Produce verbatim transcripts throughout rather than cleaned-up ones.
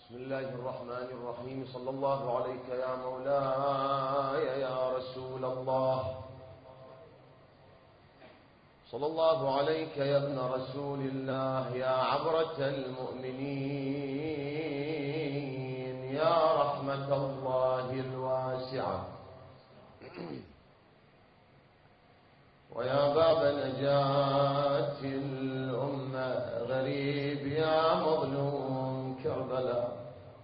بسم الله الرحمن الرحيم. صلى الله عليك يا مولاي يا رسول الله، صلى الله عليك يا ابن رسول الله، يا عبرة المؤمنين، يا رحمة الله الواسعة، ويا باب نجاة الأمة، غريب يا مظلوم كربلاء.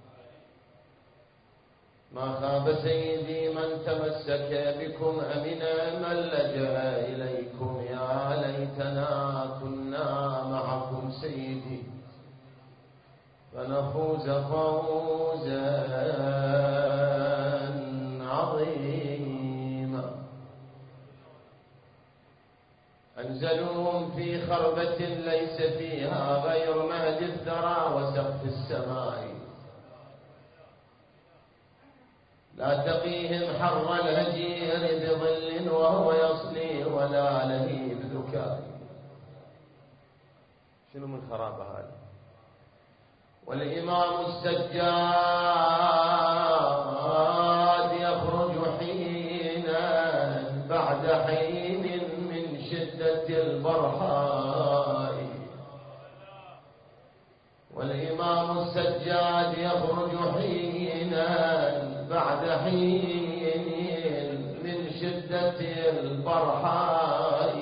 ما خاب سيدي من تمسك بكم، أمنا من لجأ إليكم، يا ليتنا كنا معكم سيدي فنفوز فوزا عظيما. أنزلوهم في خربة ليس فيها غير مهد الثرى وسقف السماء، لا تقيهم حر الهجير بظل وهو يصلي ولا لهيب ذكاء. شنو من خرابة هذا؟ والإمام السجاد يخرج حينا بعد حين من شدة البرهاء. والإمام السجاد يخرج حينا بعد حين من شدة البرهاء،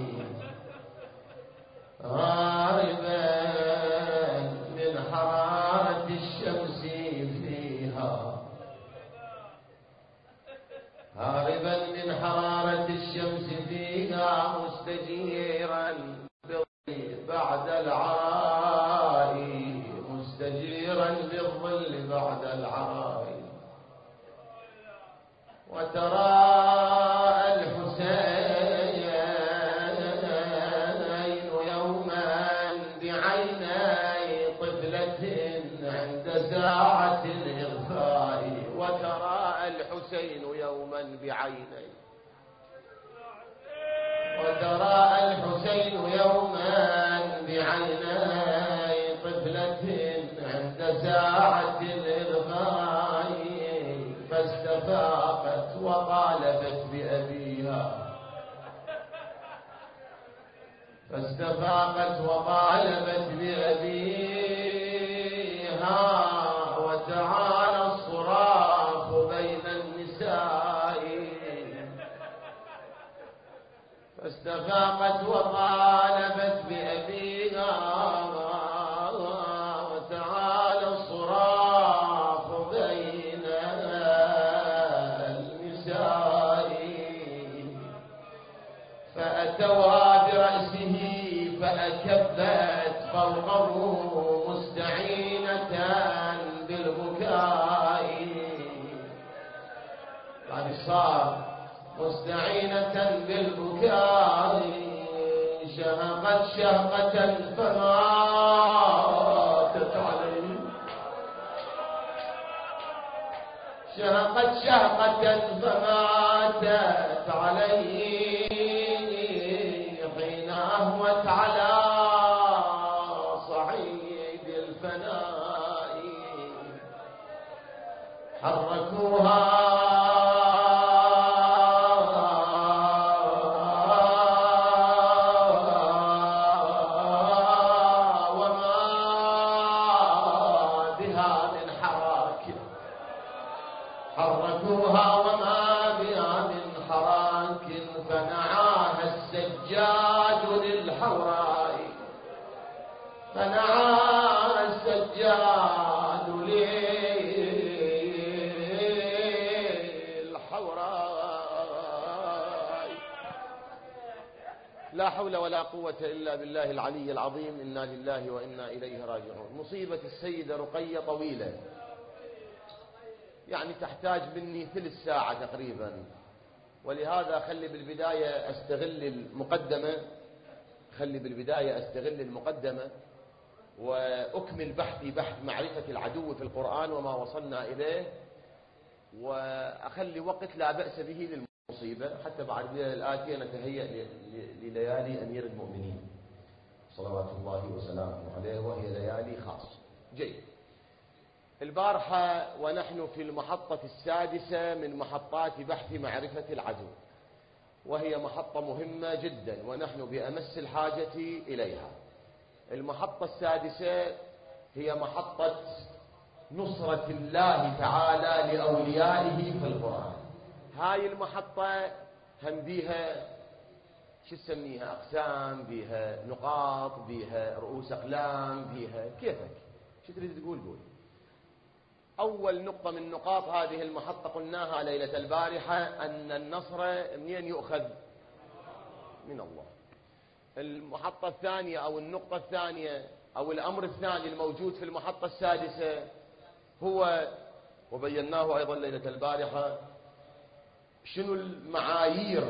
هاربا من حرارة الشمس فيها، هاربا من حرارة الشمس فيها، مستجيرا بالظل بعد العراء، مستجيرا بالظل بعد العراء. وترى الحسين يوما بعيني طفلة عند ساعة الإغفاء. وترى الحسين يوما بعيني، وترى الحسين يوما بعيني طفلة عند ساعة الإغفاء، فاستفاقت وقالبت بأبيها، فاستفاقت وقالبت بأبيها، وتعالى الصراخ بين النساء. فاستفاقت وقالبت بأبيها، وتعالى الصراخ بين النساء. فأتوا برأسه فأكبت فوقه مستعينة بالبكاء، يعني صار مستعينة بالبكاء. شهقت شهقة فماتت عليه، شهقت شهقة فماتت عليه، حين أهوت على صعيد الفناء. حركوها وما بها من حراك، حركوها وما بها من حراك. فنعاها السجاد للحوراء، فنعاها السجاد للحوراء. لا حول ولا قوة إلا بالله العلي العظيم. إنا لله وإنا إليه راجعون. مصيبة السيدة رقية طويلة، يعني تحتاج مني ثلث ساعة تقريبا، ولهذا خلي بالبداية أستغل المقدمة، خلي بالبداية أستغل المقدمة وأكمل بحثي، بحث معرفة العدو في القرآن وما وصلنا إليه، وأخلي وقت لا بأس به للمصيبة، حتى بعد الآتية نتهيأ لليالي أمير المؤمنين صلوات الله وسلامه عليه، وهي ليالي خاصة. جيد. البارحة ونحن في المحطة السادسة من محطات بحث معرفة العدو، وهي محطة مهمة جدا ونحن بأمس الحاجة إليها. المحطة السادسة هي محطة نصرة الله تعالى لأوليائه في القرآن. هاي المحطة هم بيها شو تسميها، أقسام، بيها نقاط، بيها رؤوس أقلام، بيها كيفك شو تريد تقول قول. أول نقطة من نقاط هذه المحطة قلناها ليلة البارحة أن النصر منين يؤخذ؟ من الله. المحطة الثانية أو النقطة الثانية أو الأمر الثاني الموجود في المحطة السادسة هو، وبيناه أيضا ليلة البارحة، شنو المعايير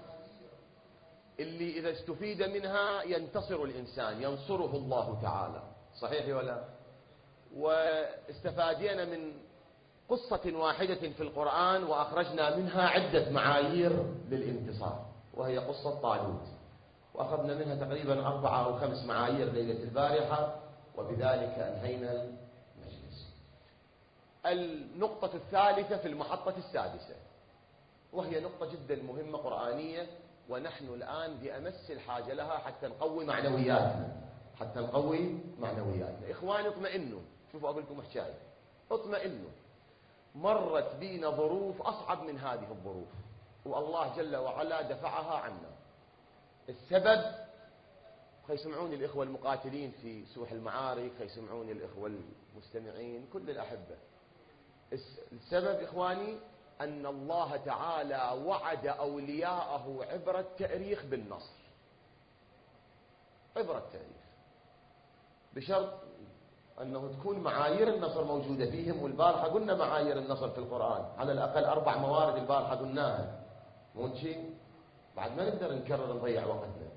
اللي إذا استفيد منها ينتصر الإنسان، ينصره الله تعالى. صحيح ولا؟ واستفادينا من قصة واحدة في القرآن وأخرجنا منها عدة معايير للانتصار، وهي قصة طالوت، وأخذنا منها تقريبا أربعة أو خمس معايير ليلة البارحة، وبذلك أنهينا المجلس. النقطة الثالثة في المحطة السادسة، وهي نقطة جدا مهمة قرآنية، ونحن الآن بأمس الحاجة لها حتى نقوي معنوياتنا، حتى نقوي معنوياتنا. إخواني اطمئنوا، شوفوا أقول لكم حكاية، اطمئنوا. مرت بينا ظروف أصعب من هذه الظروف، والله جل وعلا دفعها عنا. السبب، خيسمعوني الإخوة المقاتلين في سوح المعارك، خيسمعوني الإخوة المستمعين، كل الأحبة. السبب إخواني أن الله تعالى وعد أولياءه عبر التأريخ بالنصر، عبر التأريخ، بشرط أنه تكون معايير النصر موجودة فيهم. والبارحة قلنا معايير النصر في القرآن، على الأقل أربع موارد البارحة قلناها، مو شيء بعد ما نقدر نكرر نضيع وقتنا.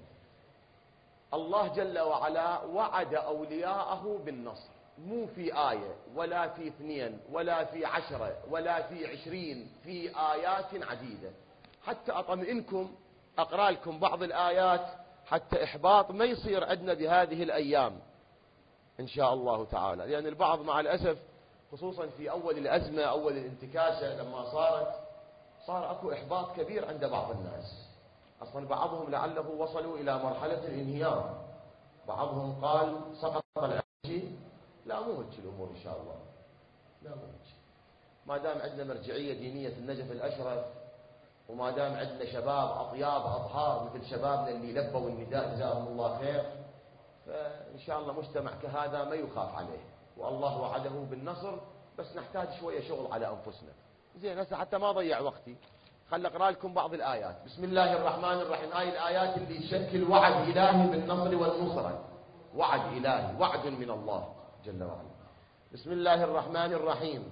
الله جل وعلا وعد أولياءه بالنصر، مو في آية ولا في اثنين ولا في عشرة ولا في عشرين، في آيات عديدة. حتى أطمئنكم أقرأ لكم بعض الآيات حتى إحباط ما يصير عندنا بهذه الأيام إن شاء الله تعالى، لأن البعض مع الأسف خصوصا في أول الأزمة، أول الانتكاسة لما صارت، صار أكو إحباط كبير عند بعض الناس. أصلا بعضهم لعله وصلوا إلى مرحلة الانهيار، بعضهم قال سقط العشي. لا مو هيك الأمور إن شاء الله، لا مو هيك. ما دام عندنا مرجعية دينية في النجف الأشرف، وما دام عندنا شباب أطياب أطهار مثل شبابنا اللي لبوا النداء جزاهم الله خير، فإن شاء الله مجتمع كهذا ما يخاف عليه، والله وعده بالنصر، بس نحتاج شوية شغل على أنفسنا. زين هسه حتى ما أضيع وقتي خل أقرأ لكم بعض الآيات. بسم الله الرحمن الرحيم. هاي الآيات اللي تشكل وعد إلهي بالنصر والنصرة، وعد إلهي، وعد من الله جل وعلا. بسم الله الرحمن الرحيم.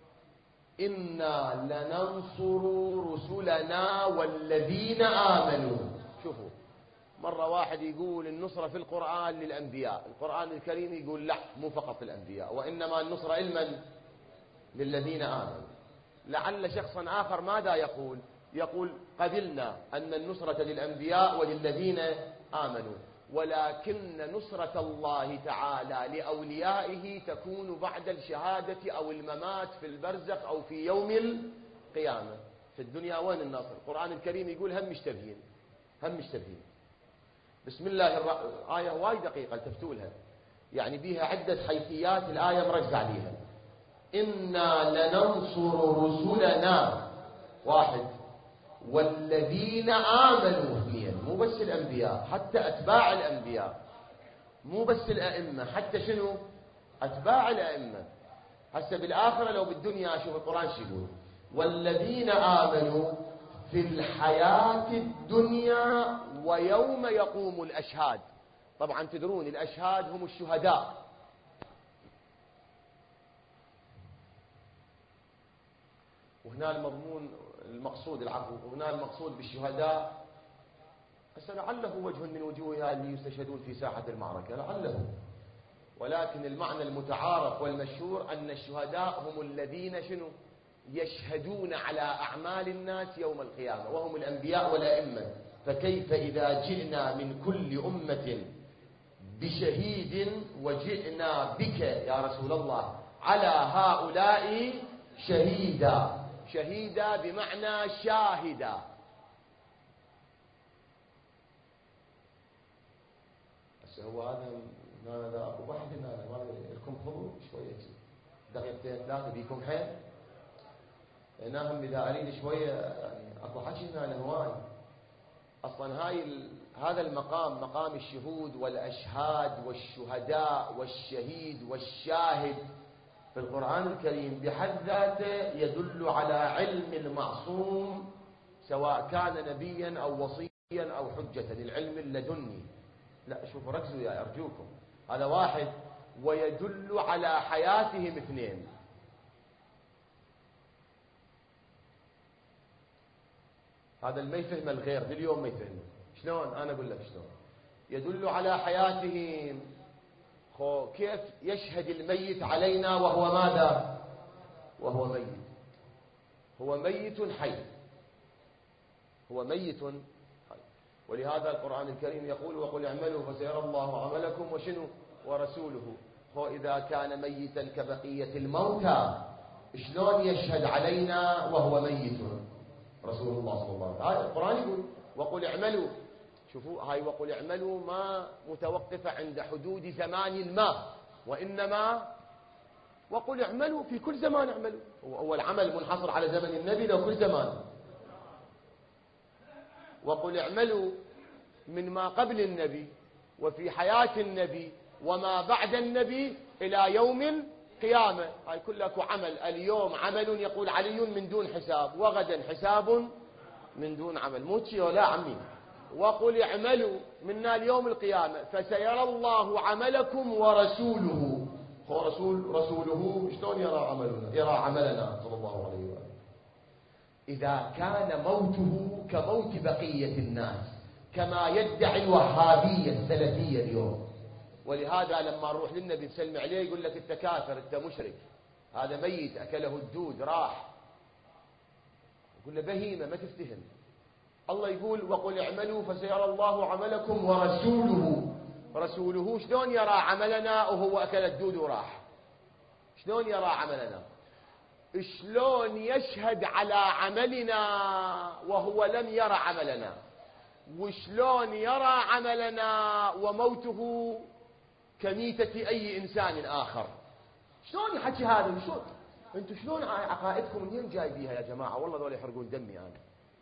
إنا لننصر رسلنا والذين آمنوا. شوفوا، مرة واحد يقول النصرة في القرآن للأنبياء، القرآن الكريم يقول لا، مو فقط للأنبياء، وإنما النصرة علما للذين آمنوا. لعل شخصا آخر ماذا يقول؟ يقول قبلنا أن النصرة للأنبياء وللذين آمنوا، ولكن نصرة الله تعالى لأوليائه تكون بعد الشهادة أو الممات في البرزخ أو في يوم القيامة. في الدنيا وين النصر؟ القرآن الكريم يقول هم مشتبهين، هم مشتبهين. بسم الله الرحمن، آية وايد دقيقة التفتوا لها، يعني بيها عدة حيثيات، الآية مرجع عليها. إنا لننصر رسلنا، واحد، والذين آمنوا، اثنين، مو بس الأنبياء، حتى أتباع الأنبياء، مو بس الأئمة، حتى شنو؟ أتباع الأئمة. هسه بالآخرة لو بالدنيا شوف القرآن شو يقول، والذين آمنوا في الحياة الدنيا ويوم يقوم الأشهاد. طبعا تدرون الأشهاد هم الشهداء، وهنا المضمون المقصود العفو، وهنا المقصود بالشهداء هسه لعله وجه من وجوهها اللي يستشهدون في ساحة المعركة، لعله، ولكن المعنى المتعارف والمشهور أن الشهداء هم الذين شنو؟ يشهدون على أعمال الناس يوم القيامة، وهم الأنبياء والأئمة. فكيف إذا جئنا من كل أمة بشهيد وجئنا بك يا رسول الله على هؤلاء شهيدا. شهيدا بمعنى شاهدا. بس هو هذا هذا اكو واحد هنا ما لكم خذوا شويه دقيقتين ثلاثه بيكم حيل هنا هم اذا اريد شويه يعني اكو حكي هنا هواي. اصلا هاي ال... هذا المقام مقام الشهود والاشهاد والشهداء والشهيد والشاهد في القرآن الكريم بحد ذاته يدل على علم المعصوم سواء كان نبيا أو وصيا أو حجة، العلم اللدني. لا شوفوا ركزوا يا أرجوكم، هذا واحد. ويدل على حياتهم اثنين. هذا اللي ما يفهم الغير لليوم ما يفهم. شلون؟ أنا أقول لك شلون يدل على حياتهم. كيف يشهد الميت علينا وهو ماذا؟ وهو ميت. هو ميت حي. هو ميت حي. ولهذا القرآن الكريم يقول وقل اعملوا فسيرى الله عملكم وشنو ورسوله. هو إذا كان ميتا كبقية الموتى شلون يشهد علينا وهو ميت رسول الله صلى الله عليه وسلم؟ هذا القرآن يقول وقل اعملوا. شوفوا هاي وقل اعملوا ما متوقفة عند حدود زمان ما، وإنما وقل اعملوا في كل زمان اعملوا. هو العمل منحصر على زمن النبي لو كل زمان. وقل اعملوا من ما قبل النبي وفي حياة النبي وما بعد النبي إلى يوم القيامة. هاي كلها عمل. اليوم عمل يقول علي من دون حساب، وغدا حساب من دون عمل. مو تشي ولا عمي. وقل اعملوا منا اليوم القيامة فسيرى الله عملكم ورسوله. هو رسول رسوله شلون يرى عملنا؟ يرى عملنا صلى الله عليه وآله. إذا كان موته كموت بقية الناس كما يدعي الوهابية السلفية اليوم. ولهذا لما نروح للنبي نسلم عليه يقول لك انت كافر انت مشرك، هذا ميت أكله الدود راح. يقول له بهيمة ما تفتهم. الله يقول وقل اعملوا فسيرى الله عملكم ورسوله. رسوله شلون يرى عملنا وهو أكل الدود وراح؟ شلون يرى عملنا؟ شلون يشهد على عملنا وهو لم يرى عملنا؟ وشلون يرى عملنا وموته كميتة أي إنسان آخر؟ شلون يحكي هذا؟ شلون انتم شلون عقائدكم منين جايبيها يا جماعة؟ والله ذول يحرقون دمي أنا.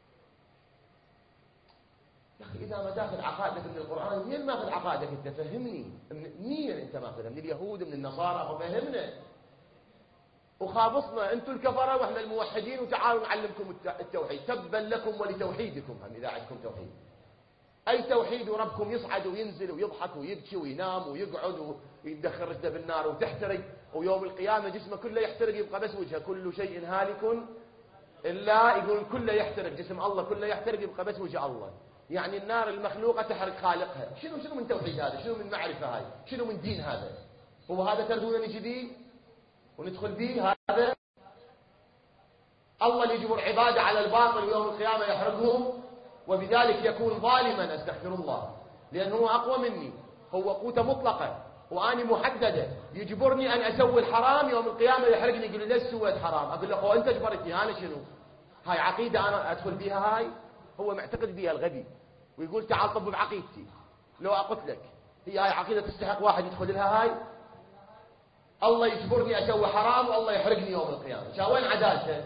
يا أخي إذا ما تأخذ عقائدك من القرآن منين ماخذ عقائدك أنت؟ فهمني منين أنت ماخذها؟ من اليهود من النصارى؟ فهمنا وخابصنا أنتم الكفرة وإحنا الموحدين وتعالوا نعلمكم التوحيد. تبا لكم ولتوحيدكم. هم إذا عندكم توحيد أي توحيد وربكم يصعد وينزل ويضحك ويبكي وينام ويقعد ويدخل رجله بالنار وتحترق ويوم القيامة جسمه كله يحترق يبقى بس وجهه. كل شيء هالك إلا يقول كله يحترق، جسم الله كله يحترق يبقى بس وجه الله. يعني النار المخلوقة تحرق خالقها. شنو شنو من توحيد هذا؟ شنو من معرفة هاي؟ شنو من دين هذا؟ هو هذا تردون نجي بيه وندخل بيه؟ هذا الله اللي يجبر عباده على الباطل ويوم القيامة يحرقهم وبذلك يكون ظالما. استغفر الله، لأنه هو أقوى مني. هو قوته مطلقة وأنا محددة. يجبرني أن أسوي الحرام يوم القيامة يحرقني. يقول لي ليش سويت حرام؟ أقول له أنت جبرتني أنا شنو؟ هاي عقيدة أنا أدخل بيها؟ هاي هو معتقد بيها الغبي ويقول تعال طب بعقيدتي. لو أقتلك هي هاي عقيدة تستحق واحد يدخل لها؟ هاي الله يجبرني أسوي حرام والله يحرقني يوم القيامة. شا وين عدالته؟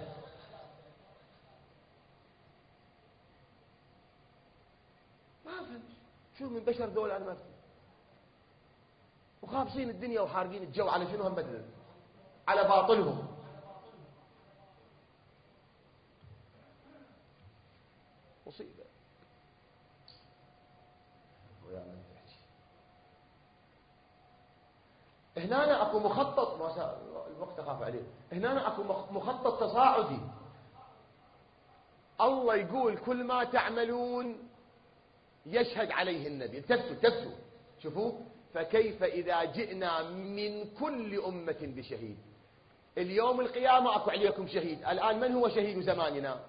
ما أفهم شو من بشر دول أنا ما أفهم. وخابصين الدنيا وحارقين الجو على شنو؟ هم بدل على باطلهم. مصيبة. هنا اكو مخطط، ما الوقت اخاف عليه. هنا اكو مخطط تصاعدي. الله يقول كل ما تعملون يشهد عليه النبي. التفتوا التفتوا شوفوا فكيف إذا جئنا من كل أمة بشهيد. اليوم القيامة أكو عليكم شهيد. الآن من هو شهيد زماننا؟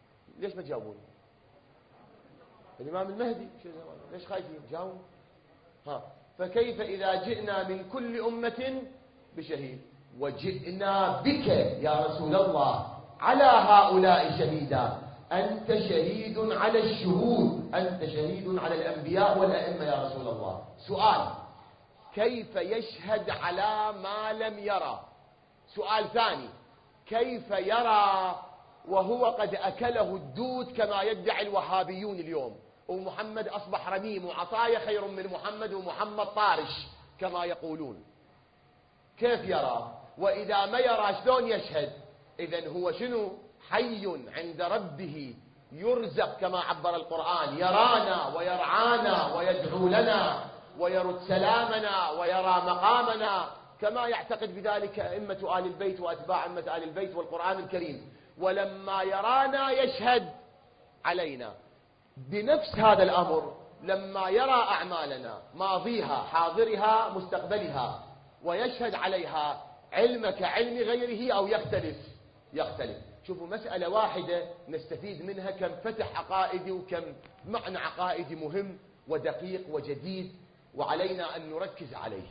ليش ما تجاوبون؟ الإمام المهدي. ليش خايفين؟ جاوب. ها فكيف إذا جئنا من كل أمة بشهيد وجئنا بك يا رسول الله على هؤلاء شهيدا، أنت شهيد على الشهود، أنت شهيد على الأنبياء والأئمة يا رسول الله. سؤال: كيف يشهد على ما لم يرى؟ سؤال ثاني: كيف يرى وهو قد أكله الدود كما يدعي الوهابيون اليوم، ومحمد أصبح رميم وعطايا خير من محمد ومحمد طارش كما يقولون؟ كيف يرى؟ وإذا ما يرى شلون يشهد؟ إذن هو شنو؟ حي عند ربه يرزق كما عبر القرآن، يرانا ويرعانا ويدعو لنا ويرد سلامنا ويرى مقامنا كما يعتقد بذلك أئمة آل البيت وأتباع أئمة آل البيت والقرآن الكريم. ولما يرانا يشهد علينا بنفس هذا الأمر، لما يرى أعمالنا ماضيها حاضرها مستقبلها ويشهد عليها، علم كعلم غيره أو يختلف؟ يختلف. شوفوا مسألة واحدة نستفيد منها كم فتح عقائدي وكم معنى عقائدي مهم ودقيق وجديد وعلينا أن نركز عليه.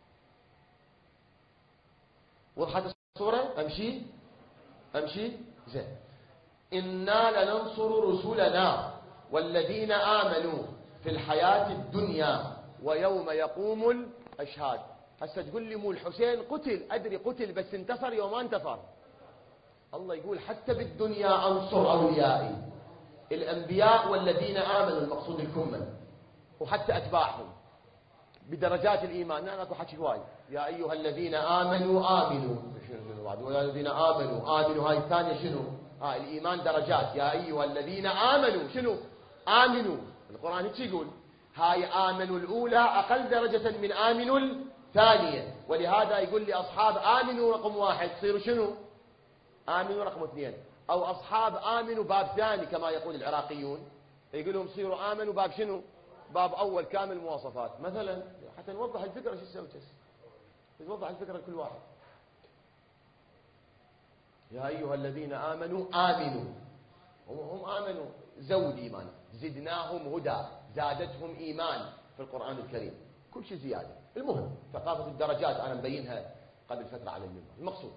وضحت الصورة؟ أمشي أمشي زين. إنا لننصر رسلنا والذين آمنوا في الحياة الدنيا ويوم يقوم الأشهاد. هسه تقول لي مو الحسين قتل، أدري قتل، بس انتصر يوم ما انتصر. الله يقول حتى بالدنيا أنصر أوليائي، الأنبياء والذين آمنوا، المقصود الكمل، وحتى أتباعهم بدرجات الإيمان. أنا أكو حكي هواي: يا أيها الذين آمنوا آمنوا، يا الذين آمنوا آمنوا، هاي الثانية شنو؟ آه الإيمان درجات. يا أيها الذين آمنوا شنو؟ آمنوا. القرآن هيك يقول، هاي آمنوا الأولى أقل درجة من آمنوا الثانية، ولهذا يقول لي أصحاب آمنوا رقم واحد تصيروا شنو؟ آمنوا رقم اثنين، أو أصحاب آمنوا باب ثاني كما يقول العراقيون، يقول لهم صيروا آمنوا باب شنو؟ باب أول كامل مواصفات مثلا، حتى نوضح الفكرة. شو تسوي؟ نوضح الفكرة لكل واحد. يا أيها الذين آمنوا آمنوا، هم آمنوا زود إيمان، زدناهم هدى، زادتهم إيمان في القرآن الكريم، كل شيء زيادة. المهم ثقافة الدرجات أنا مبينها قبل فترة على المنبر. المقصود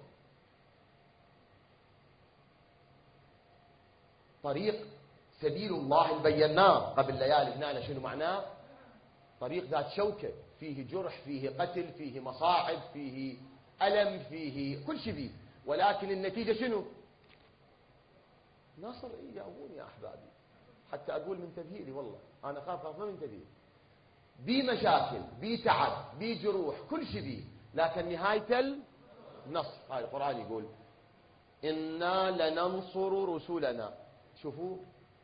طريق سبيل الله اللي بيناه قبل ليالي هنا شنو معناه؟ طريق ذات شوكة، فيه جرح، فيه قتل، فيه مصاعب، فيه ألم، فيه كل شيء فيه، ولكن النتيجة شنو؟ ناصر. إيه جاوبوني يا أحبابي حتى أقول من تذهيلي، والله أنا خاف خاف من تذهيل. بي مشاكل، بي تعب، بي جروح، كل شيء بي، لكن نهاية النصر. هاي القرآن يقول إنا لننصر رسلنا. شوفوا،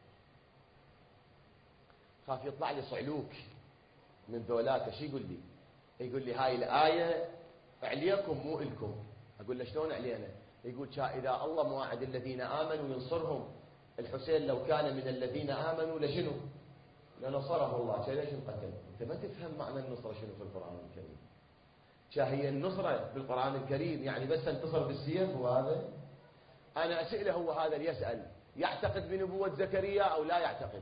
خاف يطلع لي صعلوك من ذولاك. شو يقول لي؟ يقول لي هاي الآية عليكم مو إلكم. أقول له شلون علينا؟ يقول شا إذا الله مواعد الذين آمنوا ينصرهم، الحسين لو كان من الذين آمنوا لشنو؟ لنصره الله. شا ليش انقتل؟ أنت ما تفهم معنى النصرة شنو في القرآن الكريم. شا هي النصرة بالقرآن الكريم يعني بس انتصر بالسيف؟ وهذا أنا أسئله، هو هذا اللي يسأل يعتقد بنبوة زكريا أو لا يعتقد؟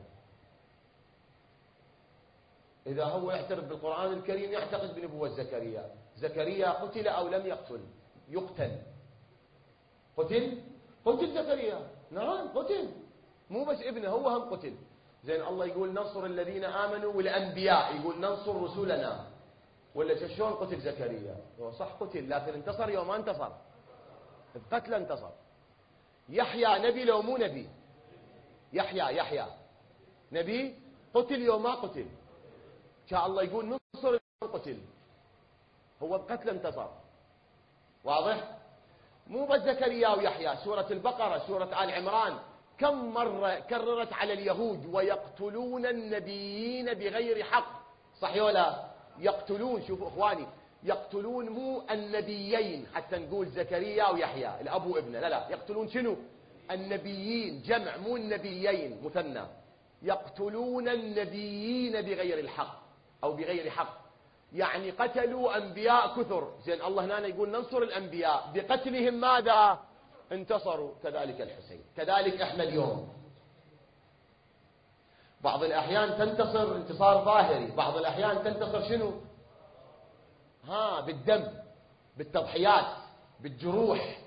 إذا هو يعترف بالقرآن الكريم يعتقد بنبوة زكريا. زكريا قتل أو لم يقتل؟ يقتل. قتل؟ قتل زكريا، نعم قتل، مو بس ابنه، هو هم قتل. زين الله يقول ننصر الذين آمنوا والأنبياء، يقول ننصر رسلنا، ولا شلون قتل زكريا؟ هو صح قتل، لكن انتصر يوم ما انتصر، القتل انتصر. يحيى نبي لو مو نبي؟ يحيى يحيى نبي، قتل يوم ما قتل. شاء الله يقول ننصر يوم قتل، هو القتل انتصر. واضح؟ مو بس زكريا ويحيى، سورة البقرة، سورة آل عمران كم مرة كررت على اليهود ويقتلون النبيين بغير حق، صح ولا؟ يقتلون، شوفوا اخواني، يقتلون مو النبيين حتى نقول زكريا ويحيى الاب وابنه، لا لا، يقتلون شنو؟ النبيين جمع، مو النبيين مثنى. يقتلون النبيين بغير الحق او بغير حق، يعني قتلوا أنبياء كثر. زين الله هنا يقول ننصر الأنبياء، بقتلهم ماذا؟ انتصروا. كذلك الحسين، كذلك احنا اليوم بعض الأحيان تنتصر انتصار ظاهري، بعض الأحيان تنتصر شنو؟ ها بالدم، بالتضحيات، بالجروح.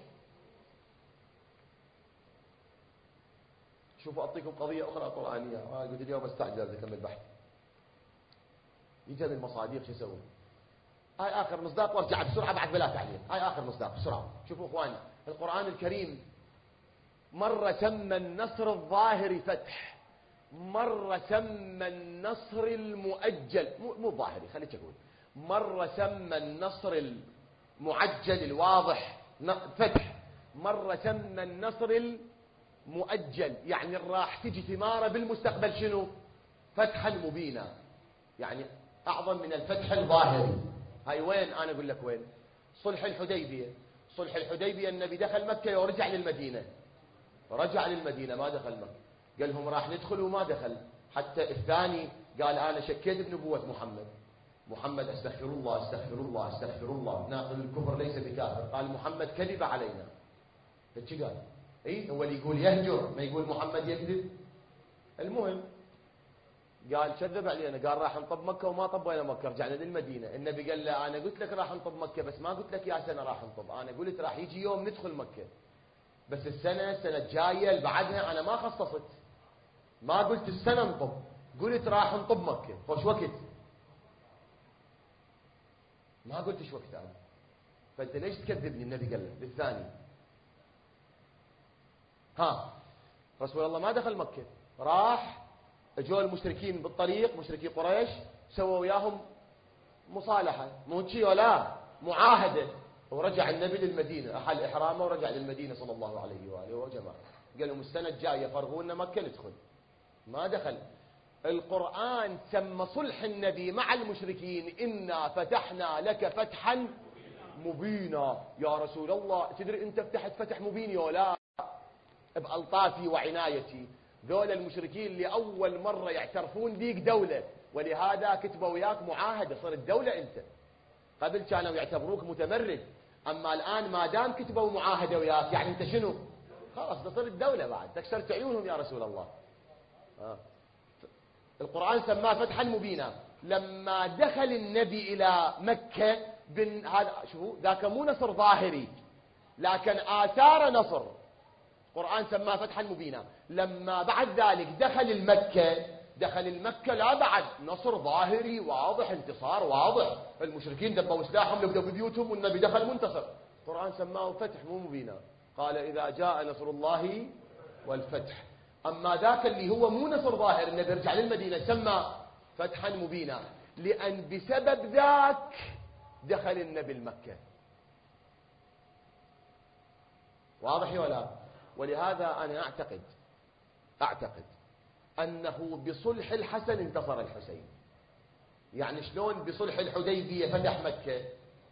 شوفوا أعطيكم قضية أخرى قرآنية، آه قلت اليوم استعجل أكمل بحث. يجي المصاديق شو يسوي؟ هاي آخر مصداق وارجع بسرعة بعد بلا تعليق. هاي آخر مصداق بسرعة. شوفوا إخواني، القرآن الكريم مرة سمى النصر الظاهري فتح، مرة سمى النصر المؤجل مو مو ظاهري، خليك أقول مرة سمى النصر المعجل الواضح فتح، مرة سمى النصر المؤجل يعني راح تجي ثماره بالمستقبل شنو؟ فتحا مبينا، يعني أعظم من الفتح الظاهري. هاي وين؟ أنا أقول لك وين. صلح الحديبية. صلح الحديبية النبي دخل مكة ورجع للمدينة، رجع للمدينة ما دخل مكة، قال لهم راح ندخل وما دخل. حتى الثاني قال أنا شكيت بنبوة محمد. محمد استغفر الله استغفر الله استغفر الله، ناقل الكفر ليس بكافر. قال محمد كذب علينا. فشي قال؟ اي هو اللي يقول يهجر ما يقول محمد يكذب. المهم قال كذب علينا، قال راح نطب مكة وما طبينا مكة، رجعنا للمدينة. النبي قال له أنا قلت لك راح نطب مكة بس ما قلت لك يا سنة راح نطب، أنا قلت راح يجي يوم ندخل مكة، بس السنة السنة الجاية اللي بعدها أنا ما خصصت، ما قلت السنة نطب، قلت راح نطب مكة. خوش وقت ما قلت ايش وقت أنا، فأنت ليش تكذبني؟ النبي قال له للثاني. ها رسول الله ما دخل مكة، راح اجوا المشركين بالطريق، مشركي قريش سووا وياهم مصالحة، مو شي ولا معاهدة، ورجع النبي للمدينة، أحل إحرامه ورجع للمدينة صلى الله عليه وآله وجماعة. قال لهم السنة الجاية فرغوا لنا مكة ندخل، ما دخل. القرآن سمى صلح النبي مع المشركين إنا فتحنا لك فتحا مبينا. يا رسول الله تدري أنت فتحت فتح مبين ولا؟ بألطافي وعنايتي. ذول المشركين اللي أول مرة يعترفون بيك دولة، ولهذا كتبوا وياك معاهدة، صرت دولة أنت. قبل كانوا يعتبروك متمرد، أما الآن ما دام كتبوا معاهدة وياك يعني أنت شنو؟ خلاص صرت دولة بعد، تكسرت عيونهم يا رسول الله. آه. القرآن سماه فتحا مبينا. لما دخل النبي إلى مكة بن هذا شو ذاك مو نصر ظاهري لكن آثار نصر، القرآن سماه فتحا مبينا. لما بعد ذلك دخل المكة، دخل المكة لا بعد نصر ظاهري واضح، انتصار واضح، المشركين دبوا سلاحهم لبدوا ببيوتهم والنبي دخل منتصر. القرآن سماه فتح مو مبينا، قال إذا جاء نصر الله والفتح. أما ذاك اللي هو مو نصر ظاهر، النبي رجع للمدينة سمى فتحا مبينا، لأن بسبب ذاك دخل النبي المكة. واضح ولا؟ ولهذا أنا أعتقد أعتقد أنه بصلح الحسن انتصر الحسين. يعني شلون بصلح الحديبية فتح مكة؟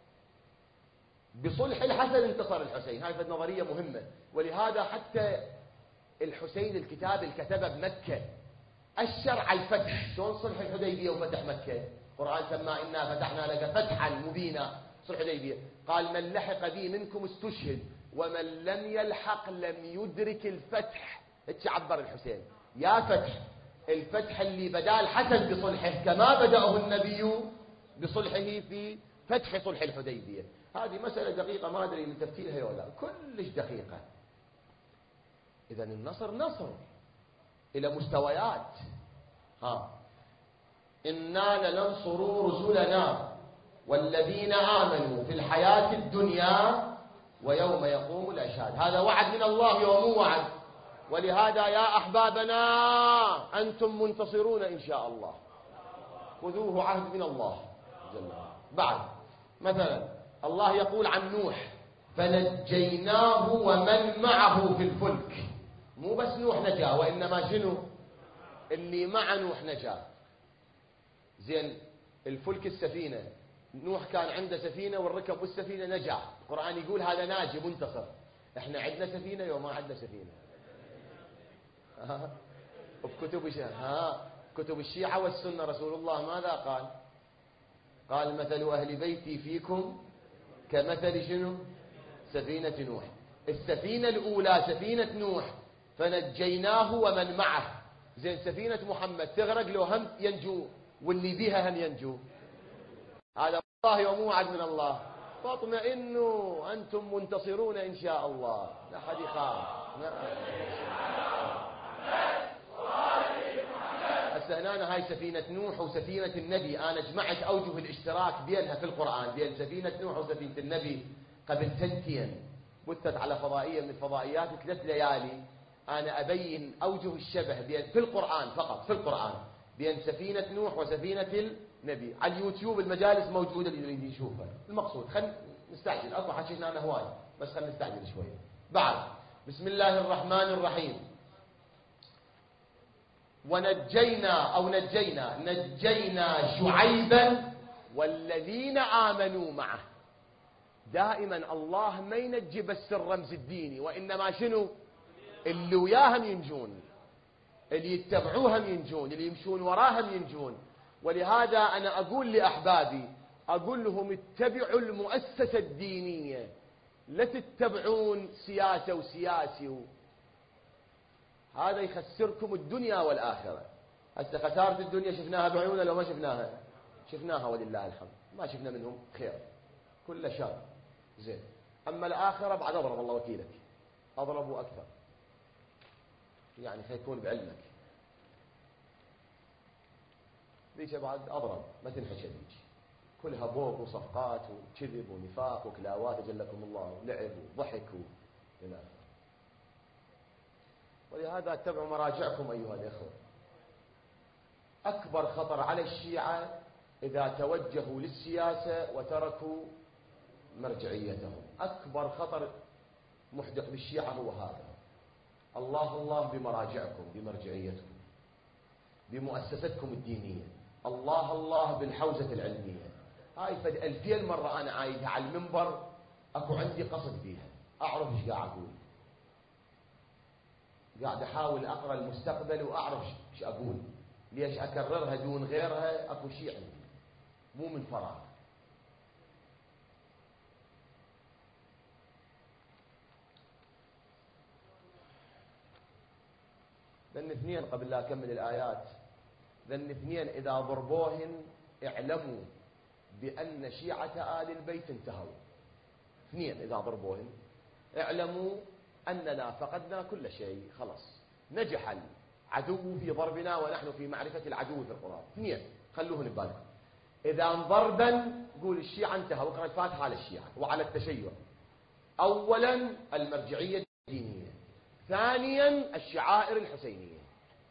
بصلح الحسن انتصر الحسين. هذه نظرية مهمة. ولهذا حتى الحسين الكتاب اللي كتبه بمكة أشر على الفتح. شلون صلح الحديبية وفتح مكة؟ القرآن سماه إنا فتحنا لك فتحا مبينا. صلح الحديبية قال من لحق بي منكم استشهد ومن لم يلحق لم يدرك الفتح. اتش عبر الحسين يا فتح، الفتح اللي بدا الحسن بصلحه كما بدأه النبي بصلحه في فتح صلح الحديبية. هذه مسألة دقيقة ما أدري من تفسيرها ولا، كلش دقيقة. إذا النصر نصر إلى مستويات. ها إنا لننصر رسلنا والذين آمنوا في الحياة الدنيا ويوم يقوم الأشهاد. هذا وعد من الله ومو وعد. ولهذا يا أحبابنا أنتم منتصرون إن شاء الله، خذوه عهد من الله جل وعلا. بعد مثلا الله يقول عن نوح فنجيناه ومن معه في الفلك. مو بس نوح نجا، وإنما شنو اللي مع نوح نجا. زين الفلك السفينة، نوح كان عنده سفينة والركب والسفينة نجا. القرآن يقول هذا ناجي منتصر. احنا عندنا سفينة يوم ما عندنا سفينة. ها بكتب ها كتب الشيعة والسنة رسول الله ماذا قال؟ قال مثل أهل بيتي فيكم كمثل شنو؟ سفينة نوح. السفينة الأولى سفينة نوح فنجيناه ومن معه. زين سفينة محمد تغرق لو هم ينجو واللي بيها هم ينجو. هذا الله وموعد من الله. فاطمئنوا أنتم منتصرون إن شاء الله. لا حد يخاف. هسه هنا هاي سفينة نوح وسفينة النبي، أنا جمعت أوجه الاشتراك بينها في القرآن، بين سفينة نوح وسفينة النبي قبل سنتين بثت على فضائية من الفضائيات ثلاث ليالي. أنا أبين أوجه الشبه بين في القرآن فقط في القرآن بين سفينة نوح وسفينة النبي. على اليوتيوب المجالس موجودة اللي يريد يشوفها. المقصود خل نستعجل، أكو حكينا أنا هواي بس خل نستعجل شوي. بعد بسم الله الرحمن الرحيم. ونجينا أو نجينا نجينا شعيبا والذين آمنوا معه. دائما الله ما ينجي بس الرمز الديني، وإنما شنو اللي وياهم ينجون، اللي يتبعوهم ينجون، اللي يمشون وراهم ينجون. ولهذا أنا أقول لأحبابي، أقول لهم اتبعوا المؤسسة الدينية، لا تتبعون سياسة وسياسي، هذا يخسركم الدنيا والآخرة. هسه خسارة الدنيا شفناها بعيوننا لو ما شفناها؟ شفناها ولله الحمد، ما شفنا منهم خير، كل شر زين. أما الآخرة بعد أضرب الله وكيلك، أضربوا أكثر، يعني خيكون بعلمك ذيك بعد أضرب ما تنحشى ذيك، كلها بوق وصفقات وكذب ونفاق وكلاوات أجلكم الله ولعب وضحك إلى آخره. ولهذا اتبعوا مراجعكم أيها الإخوة. أكبر خطر على الشيعة إذا توجهوا للسياسة وتركوا مرجعيتهم، أكبر خطر محدق بالشيعة هو هذا. الله الله بمراجعكم، بمرجعيتكم، بمؤسستكم الدينية، الله الله بالحوزة العلمية. هاي فد ألفين مرة أنا عايدها على المنبر، أكو عندي قصد بيها، أعرف إيش قاعد أقول، قاعد أحاول أقرأ المستقبل وأعرف إيش أقول، ليش أكررها دون غيرها، أكو شيء عندي مو من فراغ. ذن اثنين قبل لا أكمل الآيات، ذن اثنين إذا ضربوهن اعلموا بأن شيعة آل البيت انتهوا. اثنين إذا ضربوهن اعلموا أننا فقدنا كل شيء، خلاص نجح العدو في ضربنا ونحن في معرفة العدو في القرآن. اثنين خلوهن ببالكم، إذا ضربا قول الشيعة انتهى، واقرأ الفاتحة على الشيعة وعلى التشيع. أولا المرجعية الدينية، ثانيا الشعائر الحسينية.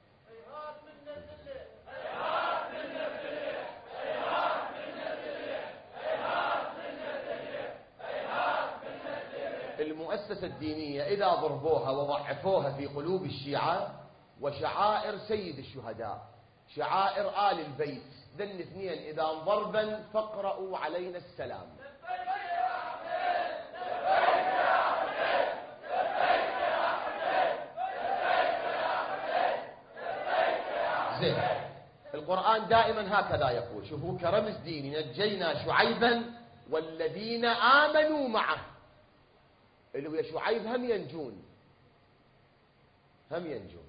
المؤسسة الدينية إذا ضربوها وضعفوها في قلوب الشيعة، وشعائر سيد الشهداء، شعائر آل البيت، ذن اثنين إذا ضربا فاقرأوا علينا السلام. زين. القرآن دائما هكذا يقول، شوفوا كرمز ديني، نجينا شعيبا والذين آمنوا معه، اللي هو شعيب هم ينجون، هم ينجون.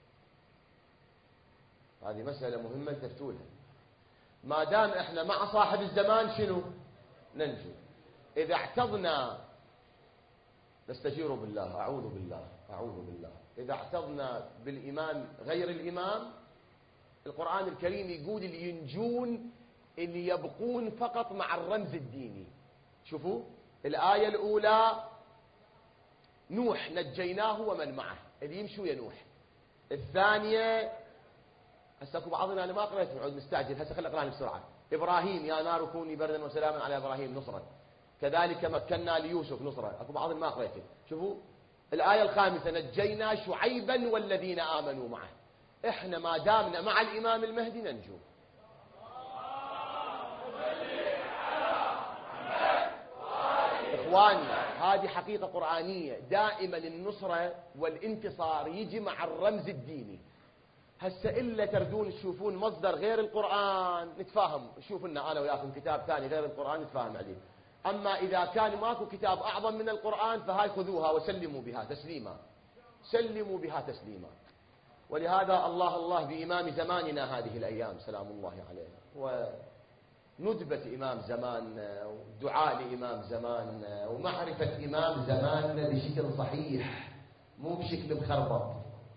هذه مسألة مهمة تفتولها. ما دام احنا مع صاحب الزمان شنو؟ ننجو. إذا اعتضنا نستجير بالله، أعوذ بالله أعوذ بالله. إذا اعتضنا بالإمام غير الإمام، القرآن الكريم يقول اللي ينجون اللي يبقون فقط مع الرمز الديني. شوفوا الآية الأولى نوح نجيناه ومن معه، اللي يمشوا يا نوح. الثانية هسه اكو بعضنا انا ما قريت عود مستعجل، هسه خلي اقراها بسرعه. ابراهيم يا نار كوني بردا وسلاما على ابراهيم نصرا، كذلك مكنا ليوسف نصرا، اكو بعض ما قريته. شوفوا الايه الخامسه نجينا شعيبا والذين امنوا معه. احنا ما دامنا مع الامام المهدي ننجو. اخواني هذه حقيقه قرانيه، دائما النصره والانتصار يجي مع الرمز الديني. هسه إلا تردون تشوفون مصدر غير القرآن نتفاهم، شوف لنا أنا وياكم كتاب ثاني غير القرآن نتفاهم عليه. أما إذا كان ماكو كتاب أعظم من القرآن فهاي خذوها وسلموا بها تسليما، سلموا بها تسليما. ولهذا الله الله بإمام زماننا هذه الأيام سلام الله عليه، وندبة إمام زماننا ودعاء لإمام زماننا ومعرفة إمام زماننا بشكل صحيح مو بشكل مخربط.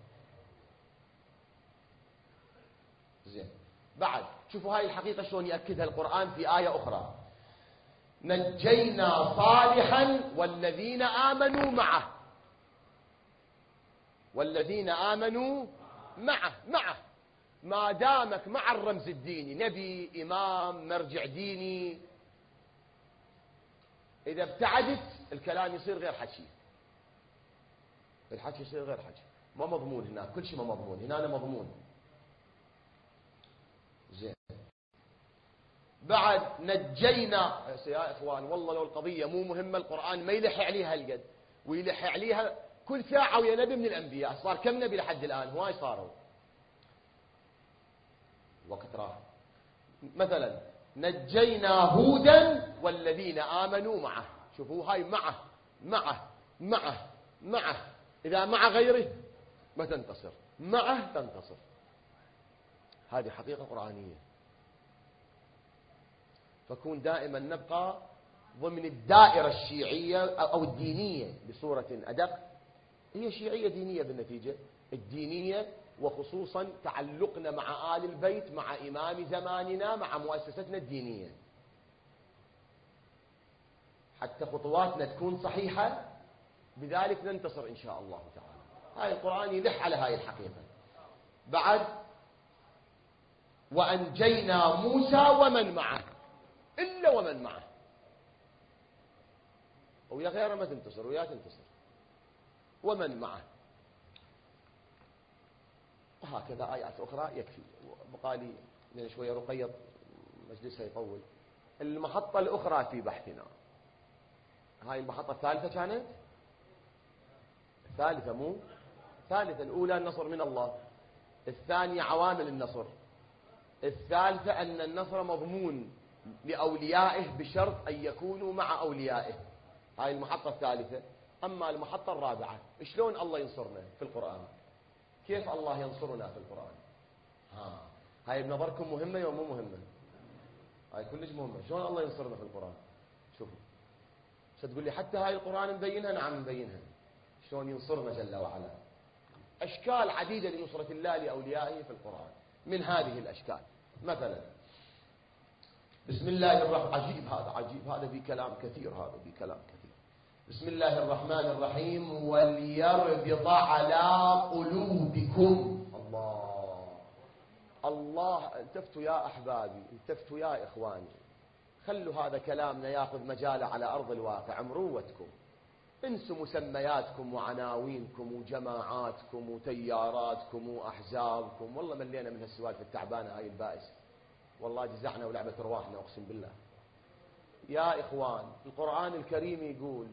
زين، بعد شوفوا هاي الحقيقة شلون يأكدها القرآن في آية أخرى: نجينا صالحا والذين آمنوا معه. والذين آمنوا معه معه ما دامك مع الرمز الديني، نبي، إمام، مرجع ديني، إذا ابتعدت الكلام يصير غير حكي، الحكي يصير غير حكي، ما مضمون هنا، كل شيء ما مضمون هنا، أنا مضمون. زين، بعد نجينا يا إخوان، والله لو القضية مو مهمة القرآن ما يلح عليها القد، ويلح عليها كل ساعة ويا نبي من الأنبياء. صار كم نبي لحد الآن؟ هواي صاروا، وقت راح. مثلا نجينا هودا والذين آمنوا معه، شوفوا هاي معه معه معه معه، إذا مع غيره ما تنتصر، معه تنتصر. هذه حقيقة قرآنية. فكون دائما نبقى ضمن الدائرة الشيعية أو الدينية بصورة أدق، هي شيعية دينية بالنتيجة، الدينية، وخصوصا تعلقنا مع آل البيت، مع إمام زماننا، مع مؤسستنا الدينية، حتى خطواتنا تكون صحيحة، بذلك ننتصر إن شاء الله تعالى. هاي القرآن يلح على هاي الحقيقة. بعد وأنجينا موسى ومن معه، إلا ومن معه، ويا غيره ما تنتصر، ويا تنتصر، ومن معه. وهكذا آيات أخرى يكفي. بقى لي من شوية رقية مجلسها يطول. المحطة الأخرى في بحثنا، هاي المحطة الثالثة كانت، الثالثة مو الثالثة، الأولى النصر من الله، الثانية عوامل النصر، الثالثة أن النصر مضمون لأوليائه بشرط أن يكونوا مع أوليائه. هاي المحطة الثالثة. أما المحطة الرابعة، شلون الله ينصرنا في القرآن؟ كيف الله ينصرنا في القرآن؟ ها هاي بنظركم مهمة ولا مو مهمة؟ هاي كلش مهمة. شلون الله ينصرنا في القرآن؟ شوفوا، ستقول لي حتى هاي القرآن مبينها. نعم مبينها، شلون ينصرنا جل وعلا. أشكال عديدة لنصرة الله لأوليائه في القرآن. من هذه الأشكال مثلا بسم الله الرحمن، عجيب هذا، عجيب هذا، بكلام كثير، هذا بكلام كثير. بسم الله الرحمن الرحيم: وليربط على قلوبكم. الله الله، التفتوا يا أحبابي، التفتوا يا إخواني، خلوا هذا كلامنا يأخذ مجاله على أرض الواقع، مروتكم، انسوا مسمياتكم وعناوينكم وجماعاتكم وتياراتكم وأحزابكم. والله ملينا من هالسوالف التعبانة هاي البائسة، والله جزعنا ولعبة رواحنا أقسم بالله. يا إخوان، القرآن الكريم يقول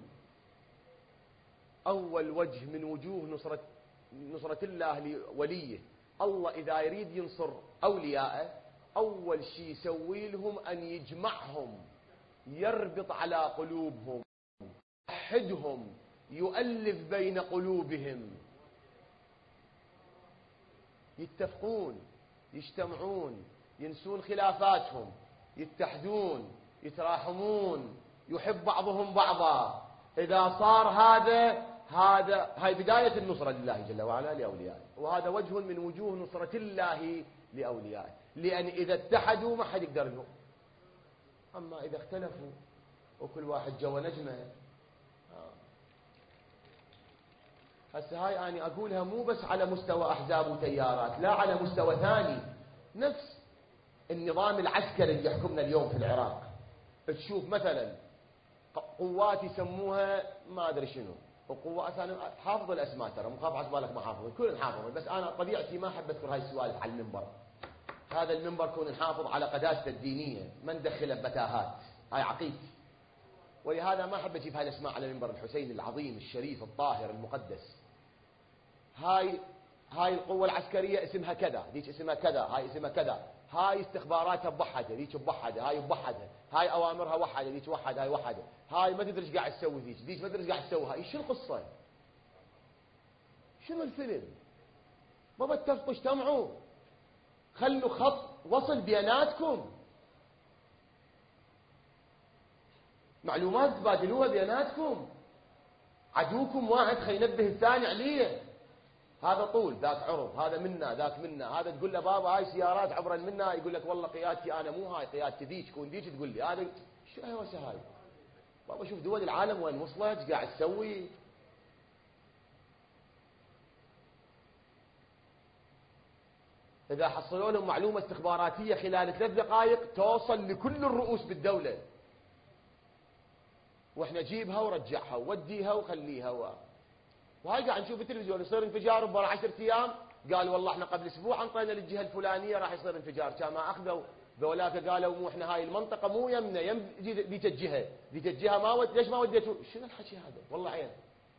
أول وجه من وجوه نصرة, نصرة الله لوليه، الله إذا يريد ينصر أولياءه أول شيء يسوي لهم أن يجمعهم، يربط على قلوبهم، يوحدهم، يؤلف بين قلوبهم، يتفقون، يجتمعون، ينسون خلافاتهم، يتحدون، يتراحمون، يحب بعضهم بعضا. إذا صار هذا هذا هاي بداية النصرة لله جل وعلا لأوليائه، وهذا وجه من وجوه نصرة الله لأوليائه، لأن إذا اتحدوا ما حد يقدر لهم. أما إذا اختلفوا وكل واحد جوا نجمه، هسه هاي أنا أقولها مو بس على مستوى أحزاب وتيارات، لا، على مستوى ثاني. نفس النظام العسكري اللي يحكمنا اليوم في العراق، تشوف مثلا قوات يسموها ما أدري شنو، وقوات، أنا حافظ الأسماء ترى، مخاف عزبالك ما حافظ، كل حافظ، بس أنا طبيعتي ما أحب أذكر هاي السوالف على المنبر. هذا المنبر كون نحافظ على قداسته الدينية، ما ندخله بمتاهات، هاي عقيدتي. ولهذا ما أحب أجيب هاي الأسماء على منبر الحسين العظيم الشريف الطاهر المقدس. هاي هاي القوة العسكرية اسمها كذا، ذيك اسمها كذا، هاي اسمها كذا، هاي استخباراتها بوحدة، ذيك بوحدة، هاي بوحدة، هاي أوامرها وحدة، ذيك وحدة، هاي وحدة، هاي ما تدري ايش قاعد تسوي، ذيك ذيك ما تدري ايش قاعد تسوي. هاي شو القصة؟ شنو الفيلم؟ ما بتتفقوا اجتمعوا، خلوا خط وصل بيناتكم، معلومات تبادلوها بيناتكم. عدوكم واحد خي ينبه الثاني عليه، هذا طول ذاك عرض، هذا منا ذاك منا، هذا تقول له بابا هاي سيارات عبرا منا، يقول لك والله قيادتي انا مو هاي قيادتي ذيك، تكون ذيك تقول لي هذا شو هي هاي. بابا شوف دول العالم وين وصلت، ايش قاعد تسوي. اذا حصلوا لهم معلومه استخباراتيه خلال ثلاث دقائق توصل لكل الرؤوس بالدوله، واحنا جيبها ورجعها ووديها وخليها و... وهاي قاعد نشوف التلفزيون يصير انفجار بورا عشرة ايام، قال والله احنا قبل اسبوع انطينا للجهه الفلانيه راح يصير انفجار، كان ما اخذوا ذولاك قالوا مو احنا هاي المنطقه مو يمنا يم ذيك الجهه، ذيك الجهه ما ود... ليش ما وديتوا؟ شنو الحكي هذا؟ والله عين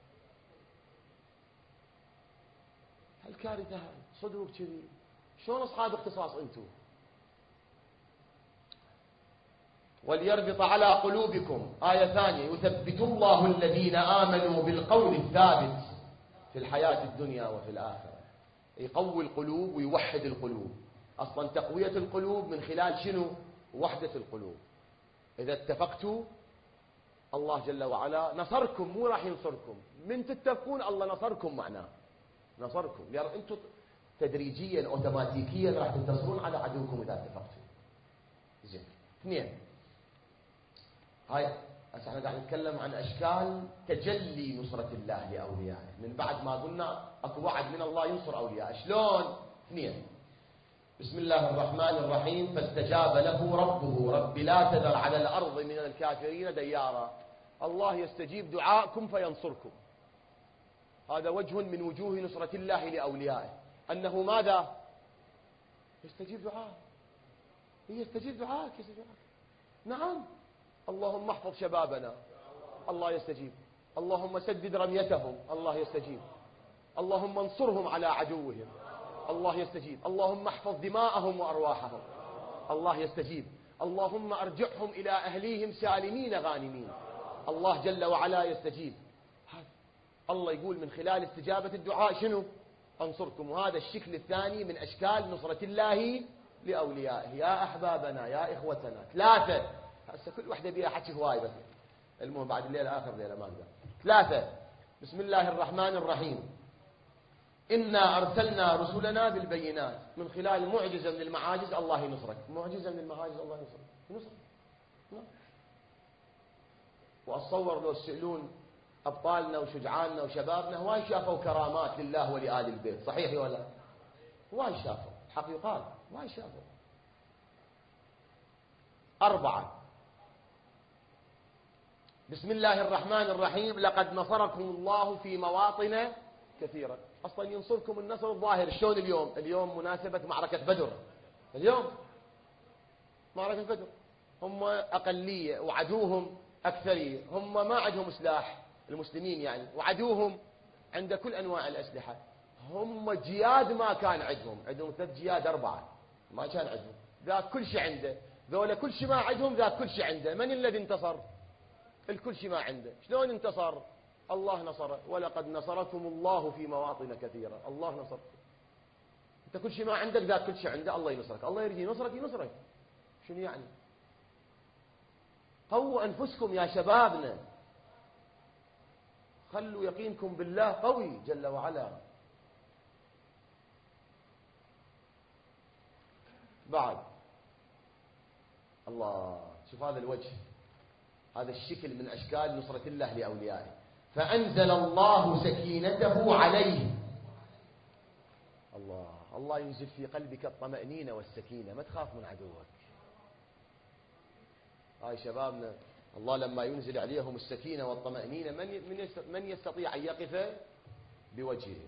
هالكارثه هاي صدق كذي. شلون اصحاب اختصاص انتم؟ وليربط على قلوبكم، آية ثانية، يثبت الله الذين آمنوا بالقول الثابت في الحياة الدنيا وفي الآخرة. يقوي القلوب ويوحد القلوب. أصلا تقوية القلوب من خلال شنو؟ وحدة القلوب. إذا اتفقتوا الله جل وعلا نصركم، مو راح ينصركم، من تتفقون الله نصركم، معناه نصركم، لأن أنتم تدريجيا أوتوماتيكيا راح تنتصرون على عدوكم إذا اتفقتوا. زين. اثنين، هاي هسه احنا قاعد نتكلم عن اشكال تجلي نصرة الله لاوليائه، من بعد ما قلنا اكو وعد من الله ينصر اوليائه، شلون؟ اثنين. بسم الله الرحمن الرحيم، فاستجاب له ربه، رب لا تذر على الارض من الكافرين ديارا. الله يستجيب دعاءكم فينصركم. هذا وجه من وجوه نصرة الله لاوليائه، انه ماذا؟ يستجيب دعاء، يستجيب دعاءك، يستجيب دعاءك. نعم. اللهم احفظ شبابنا، الله يستجيب. اللهم سدد رميتهم، الله يستجيب. اللهم انصرهم على عدوهم، الله يستجيب. اللهم احفظ دماءهم وارواحهم، الله يستجيب. اللهم ارجعهم الى اهليهم سالمين غانمين، الله جل وعلا يستجيب. الله يقول من خلال استجابة الدعاء شنو؟ انصركم. وهذا الشكل الثاني من اشكال نصرة الله لاوليائه. يا احبابنا يا اخوتنا، ثلاثة. هسه كل وحده بيها حكي هواي، بس المهم بعد الليله اخر ليله ما نقدر. ثلاثه. بسم الله الرحمن الرحيم، انا ارسلنا رسلنا بالبينات. من خلال معجزه من المعاجز الله ينصرك، معجزه من المعاجز الله ينصرك، ينصرك. واتصور لو تسالون ابطالنا وشجعاننا وشبابنا هواي شافوا كرامات لله ولآل البيت، صحيح ولا؟ هواي شافوا، حق يقال هواي شافوا. أربعة. بسم الله الرحمن الرحيم، لقد نصركم الله في مواطن كثيرة. أصلا ينصركم النصر الظاهر. شلون اليوم؟ اليوم مناسبة معركة بدر، اليوم معركة بدر، هم أقلية وعدوهم أكثرية، هم ما عندهم سلاح المسلمين يعني، وعدوهم عند كل أنواع الأسلحة. هم جياد ما كان عندهم، عندهم ثلاث جياد أربعة ما كان عندهم، ذاك كل شيء عنده، ذولا كل شيء ما عندهم، ذاك كل شيء عنده. من الذي انتصر؟ الكل شيء ما عنده. شلون انتصر؟ الله نصره. ولقد نصركم الله في مواطن كثيرة، الله نصركم. انت كل شيء ما عندك، ذاك كل شيء عنده، الله ينصرك. الله يريد ينصرك ينصرك. شنو يعني؟ قووا أنفسكم يا شبابنا، خلوا يقينكم بالله قوي جل وعلا. بعد الله، شوف هذا الوجه، هذا الشكل من أشكال نصرة الله لأوليائه. فأنزل الله سكينته عليه. الله الله ينزل في قلبك الطمأنينة والسكينة، ما تخاف من عدوك. هاي شبابنا الله لما ينزل عليهم السكينة والطمأنينة، من من يستطيع أن يقف بوجهه؟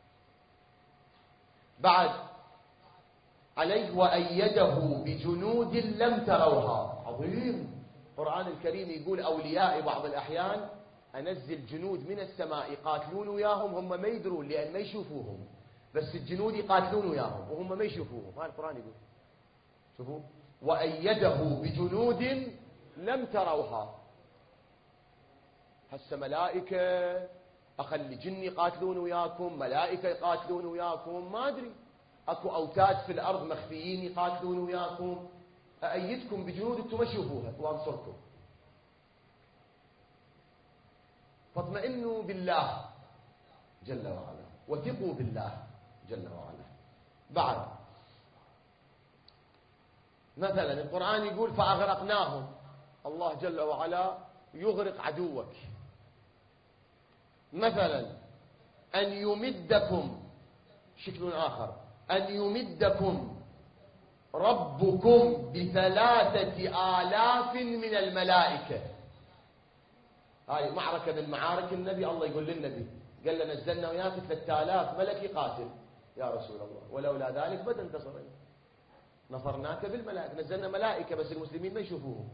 بعد عليه وأيده بجنود لم تروها. عظيم. القرآن الكريم يقول أولياء بعض الأحيان أنزل جنود من السماء يقاتلون وياهم، هم ما يدرون لأن ما يشوفوهم، بس الجنود يقاتلون وياهم وهم ما يشوفوهم. هذا القرآن يقول. شوفوا، وأيده بجنود لم تروها. هسه ملائكة أخلي جن يقاتلون وياكم، ملائكة يقاتلون وياكم، ما أدري، أكو أوتاد في الأرض مخفيين يقاتلون وياكم، أأيدكم بجنود أنتم ما تشوفوها وأنصركم. فاطمئنوا بالله جل وعلا وثقوا بالله جل وعلا. بعد مثلا القرآن يقول فأغرقناهم، الله جل وعلا يغرق عدوك. مثلا أن يمدكم، شكل آخر، أن يمدكم ربكم بثلاثة آلاف من الملائكة. هاي معركة من معارك النبي، الله يقول للنبي قال له نزلنا وياك ثلاثة آلاف ملك يقاتل يا رسول الله، ولولا ذلك ما تنتصرين، نصرناك بالملائكة، نزلنا ملائكة بس المسلمين ما يشوفوهم.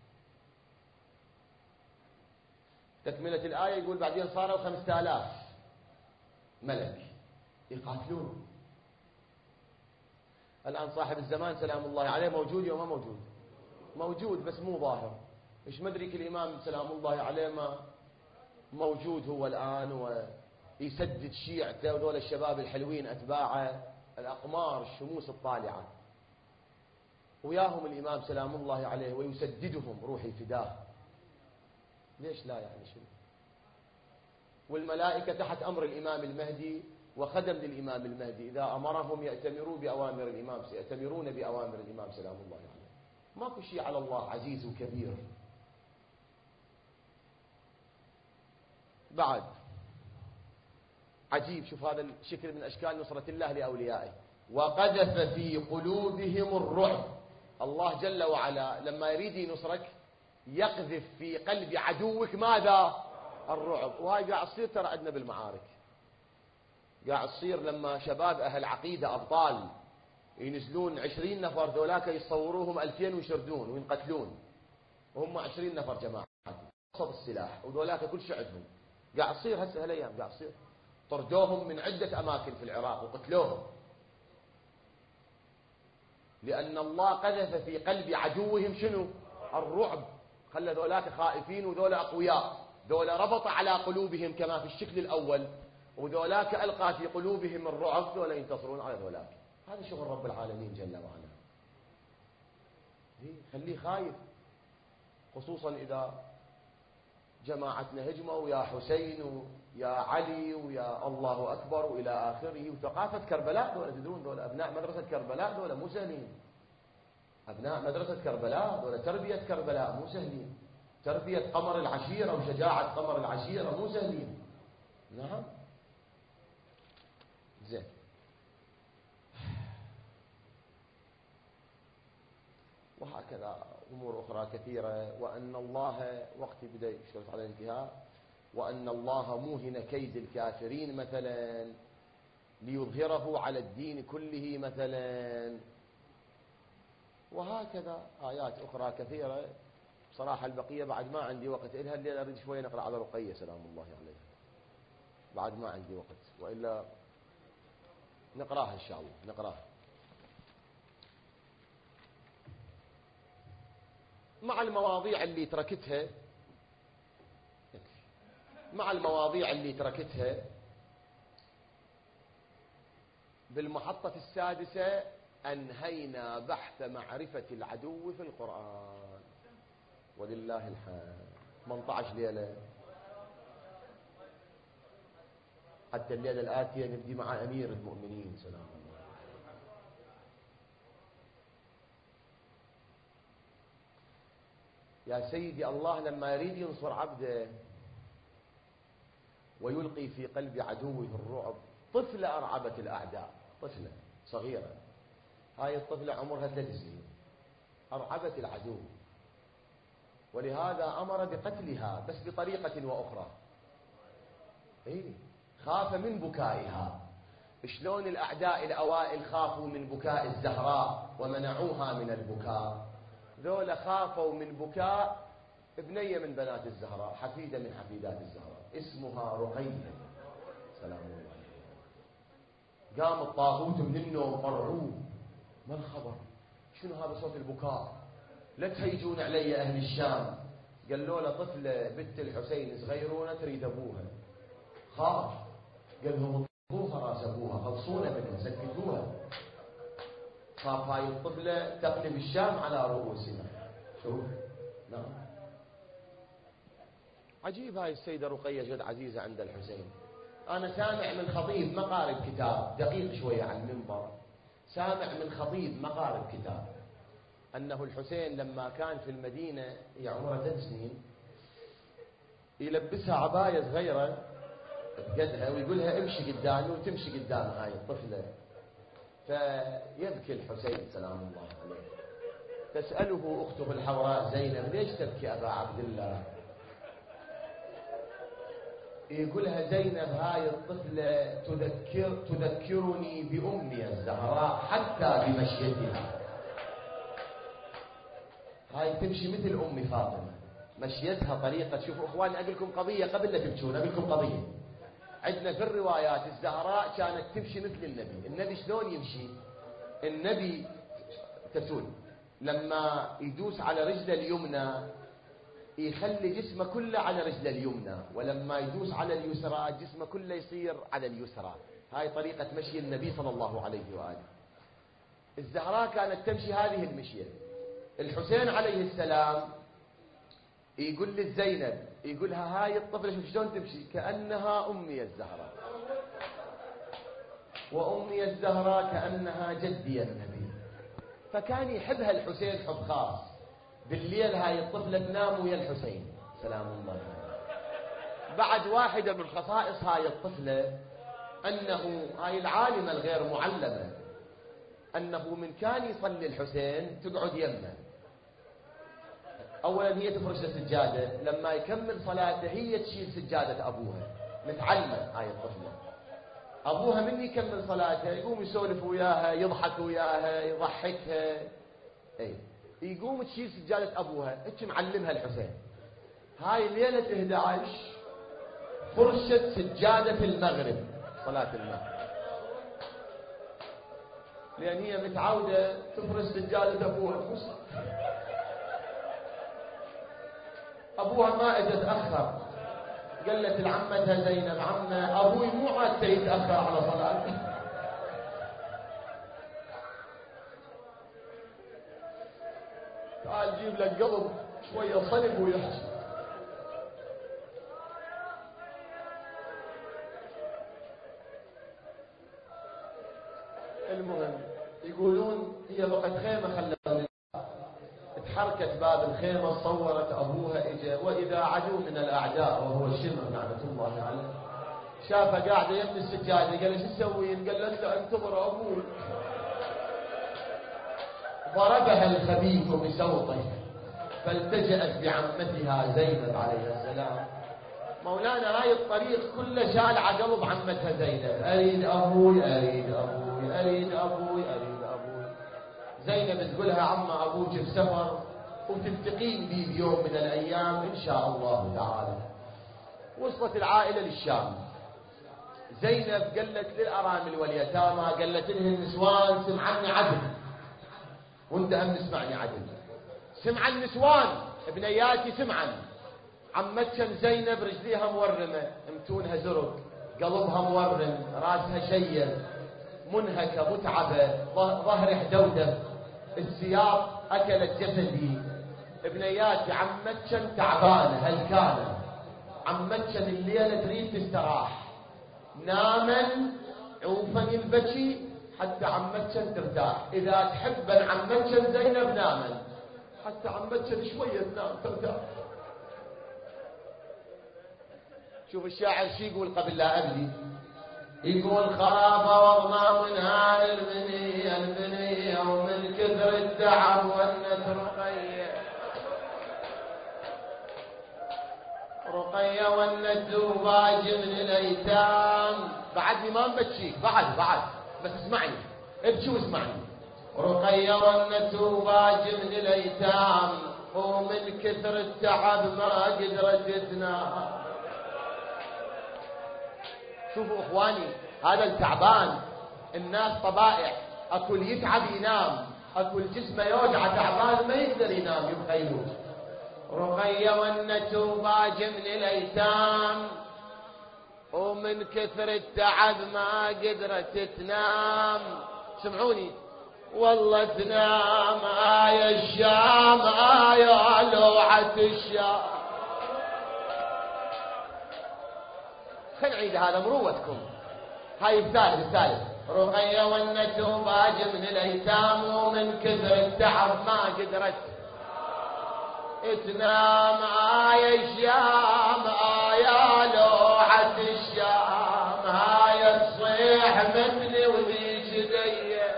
تكملة الآية يقول بعدين صاروا خمسة آلاف ملك يقاتلون. الآن صاحب الزمان سلام الله عليه موجود يوم ما موجود؟ موجود بس مو ظاهر. إيش مدريك الإمام سلام الله عليه ما موجود هو الآن ويسدد شيعته وذول الشباب الحلوين أتباعه الأقمار الشموس الطالعة، وياهم الإمام سلام الله عليه ويسددهم روحي فداه. ليش لا يعني شنو؟ والملائكة تحت أمر الإمام المهدي وخدم للإمام المهدي، إذا أمرهم يأتمروا بأوامر الإمام سيأتمرون بأوامر الإمام سلام الله عليه. ماكو شيء على الله عزيز وكبير. بعد عجيب، شوف هذا الشكل من أشكال نصرة الله لأوليائه. وقذف في قلوبهم الرعب، الله جل وعلا لما يريد ينصرك يقذف في قلب عدوك ماذا؟ الرعب. وهاي قاعد تصير ترى عندنا بالمعارك، قاعد تصير لما شباب أهل عقيدة أبطال ينزلون عشرين نفر، ذولاك يصوروهم ألفين ويشردون وينقتلون، وهم عشرين نفر جماعة وسط السلاح، وذولاك كل شيء عندهم. قاعد تصير هسه هالايام، قاعد تصير طردوهم من عدة أماكن في العراق وقتلوهم، لأن الله قذف في قلب عدوهم شنو؟ الرعب، خلى ذولاك خائفين وذولا أقوياء. ذولا ربط على قلوبهم كما في الشكل الأول، وذولاك ألقى في قلوبهم الرعب، ذولا ينتصرون على ذولاك. هذا شغل رب العالمين جل وعلا. خليه خايف، خصوصا إذا جماعتنا هجموا ويا حسين ويا علي ويا الله أكبر وإلى آخره. وثقافة كربلاء ذولا تدرون، ذولا أبناء مدرسة كربلاء، ذولا مو سهلين. أبناء مدرسة كربلاء ذولا تربية كربلاء مو سهلين، تربية قمر العشيرة وشجاعة قمر العشيرة مو سهلين. نعم زين. وهكذا أمور أخرى كثيرة. وأن الله، وقتي بدأ يشتغل على الانتهاء، وأن الله موهن كيد الكافرين مثلا ليظهره على الدين كله مثلا. وهكذا آيات أخرى كثيرة. بصراحة البقية بعد ما عندي وقت إلها، اللي أريد شوية نقرأ على رقية سلام الله عليها، بعد ما عندي وقت، وإلا نقراها إن شاء الله نقراها مع المواضيع اللي تركتها، مع المواضيع اللي تركتها بالمحطة السادسة. أنهينا بحث معرفة العدو في القرآن ولله الحمد. ثمانية عشر ليلة، حتى الليلة الآتية نبدي مع أمير المؤمنين سلام الله. يا سيدي، الله لما يريد ينصر عبده ويلقي في قلب عدوه الرعب. طفلة أرعبت الأعداء، طفلة صغيرة، هاي الطفلة عمرها ثلاث سنين، أرعبت العدو، ولهذا أمر بقتلها بس بطريقة وأخرى. إيه؟ خاف من بكائها. شلون الأعداء الأوائل خافوا من بكاء الزهراء ومنعوها من البكاء، ذولا خافوا من بكاء ابنية من بنات الزهراء، حفيدة من حفيدات الزهراء، اسمها رقية سلام الله عليها. قام الطاغوت من النوم مرعوب، ما الخبر؟ شنو هذا صوت البكاء؟ لا تهيجون علي أهل الشام. قالوا له طفلة بنت الحسين صغيرونة تريد أبوها، خاف، قال لهم اطلقوها راس ابوها، غطسونا منها، سكتوها. خاف هاي الطفله تقلب الشام على رؤوسنا. شوف نعم. عجيب هاي السيده رقيه جد عزيزه عند الحسين. انا سامع من خطيب ما قارئ كتاب، دقيق شويه على المنبر، سامع من خطيب ما قارئ كتاب انه الحسين لما كان في المدينه هي عمرها ثلاث سنين يلبسها عبايه صغيره بقدها ويقول لها امشي قدامي وتمشي قدام هاي الطفله. فيبكي الحسين سلام الله عليه. تساله اخته الحوراء زينب ليش تبكي ابا عبد الله؟ يقولها زينب هاي الطفله تذكر تذكرني بامي الزهراء حتى بمشيتها. هاي تمشي مثل امي فاطمه، مشيتها طريقه. شوفوا اخواني اقول لكم قضيه قبل لا تبكون، اقول لكم قضيه. عندنا في الروايات الزهراء كانت تمشي مثل النبي. النبي شلون يمشي؟ النبي تسول لما يدوس على رجله اليمنى يخلي جسمه كله على رجله اليمنى، ولما يدوس على اليسرى جسمه كله يصير على اليسرى. هاي طريقة مشي النبي صلى الله عليه وآله. الزهراء كانت تمشي هذه المشية. الحسين عليه السلام يقول للزينب، يقولها هاي الطفلة شوف شلون تمشي كأنها أمي الزهراء، وأمي الزهراء كأنها جدي النبي. فكان يحبها الحسين حب خاص. بالليل هاي الطفلة تنام ويا الحسين سلام الله عليه. بعد واحدة من خصائص هاي الطفلة أنه هاي العالمة الغير معلمة، أنه من كان يصلي الحسين تقعد يمه. أولا هي تفرش السجادة، لما يكمل صلاته هي تشيل سجادة أبوها. متعلمة هاي الطفلة. أبوها من يكمل صلاته يقوم يسولف وياها، يضحك وياها، يضحكها. أي يقوم تشيل سجادة أبوها، هيك معلمها الحسين. هاي ليلة إحدى عشر فرشت سجادة المغرب، صلاة المغرب، لأن هي متعودة تفرش سجادة أبوها. أبوها ما إجا تأخر، قالت لعمتها زينب عمه أبوي مو عادته يتأخر على صلاته. تعال جيب لك قلب شوية صلب ويحشي. المهم يقولون هي بقت خيمة خلت تحركت باب الخيمة، صورت أبوها إجا، وإذا عدو من الأعداء وهو الشمر لعنة الله عليه شافها قاعدة يم السجادة قال شو تسوين؟ قالت له انتظر أبوي. ضربها الخبيث بصوته فالتجأت بعمتها زينب عليه السلام. مولانا هاي الطريق كله شال على قلب عمتها زينب، أريد أبوي أريد أبوي أريد أبوي أريد أبوي. زينب تقولها عم أبوك بسفر وتلتقين بي بيوم من الأيام إن شاء الله تعالى. وصلت العائلة للشام. زينب قالت للأرامل واليتامى، قالت لهم النسوان سمعني عدل، وانت هم اسمعني عدل. سمع النسوان ابنياتي سمعا. عمتكم زينب رجليها مورمة، متونها زرق، قلبها مورم، راسها شيب، منهكة متعبة، ظهر حدودة، السياط أكلت جسدي. ابنياتي عمتكم تعبانة هلكانة، عمتكم الليلة تريد تستراح، ناما عوفني البكي حتى عمتكم ترتاح. إذا تحبن عمتكم زينب ناما حتى عمتكم شوية تنام ترتاح. شوف الشاعر شي يقول قبل لا أبدي، يقول خرابة وضنا من هاي البنية البنية ومن كثر التعب ونت رقية رقية ونت زوباج من الأيتام. بعدني ما مبتشيك بعد بعد بس اسمعني ابكي واسمعني. رقية ونت زوباج من الأيتام ومن كثر التعب ما قدرت تنام. شوفوا اخواني هذا التعبان، الناس طبائع، اكل يتعب ينام، اكل جسمه يوجع تعبان ما يقدر ينام يبقى يلوج. رقية والنتوباج من الايتام ومن ومن كثر التعب ما قدرت تنام. سمعوني، والله تنام آية الشام آية لوعة الشام. خلينا نعيد هذا مروتكم. هاي الثالث الثالث رقية ونته باج من الايتام ومن كثر التعب ما قدرت تنام آية الشام آية لوعة الشام. هاي تصيح مثلي وذي شدية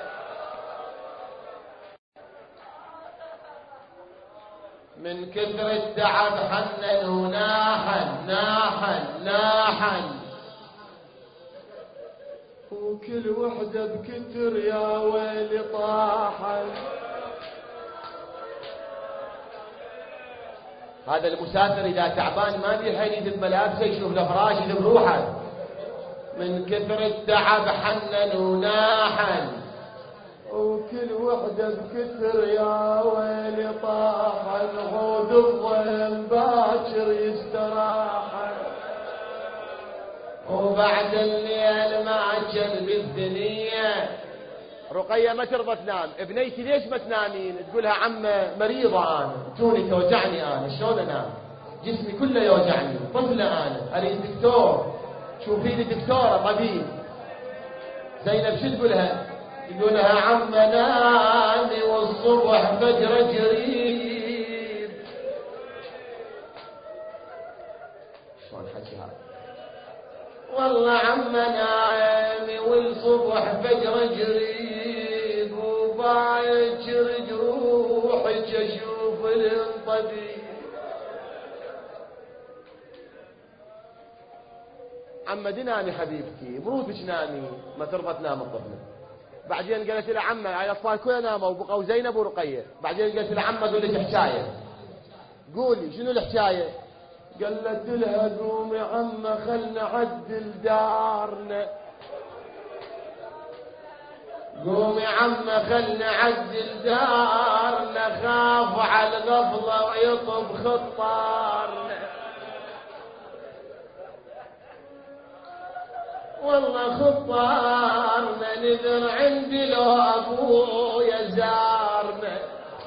من كثر التعب حنن وناحن ناحن ناحن وكل وحدة بكتر يا ويلي طاحن. هذا المسافر إذا تعبان ما بيحن يذب ملابسه يشوف له فراش يذب روحه. من كثر التعب حنن وناحن وكل وحدة بكتر يا ويلي طاحن. عود الظلم باكر يستراحن وبعد الليل ما كان بالدنيا. رقية ما ترضى تنام. ابنيتي ليش ما تنامين؟ تقولها عمه مريضة أنا، جوني توجعني أنا، شلون أنام؟ جسمي كله يوجعني، طفلة أنا، أريد دكتور، شوفي لي دكتورة طبيب. زينب شو تقولها؟ تقولها عم نامي والصبح فجر قريب. شلون حكي هذا؟ والله عم نامي والصبح فجر قريب وباكر جروحك اشوف الطبيب. عمدي نامي حبيبتي، مروتك نامي، ما ترضى تنام الطفله. بعدين قالت لها عمه هاي الاطفال كلها ناموا وبقوا زينب ورقيه. بعدين قالت لها عمه قول لك حكايه. قولي شنو الحكايه؟ قالت لها قومي عمه خلنا نعدل دارنا. قومي عمه خلنا نعدل دارنا خاف على الغفله ويطب خطارنا. والله خطارنا نذر عندي لو ابويا زارنا.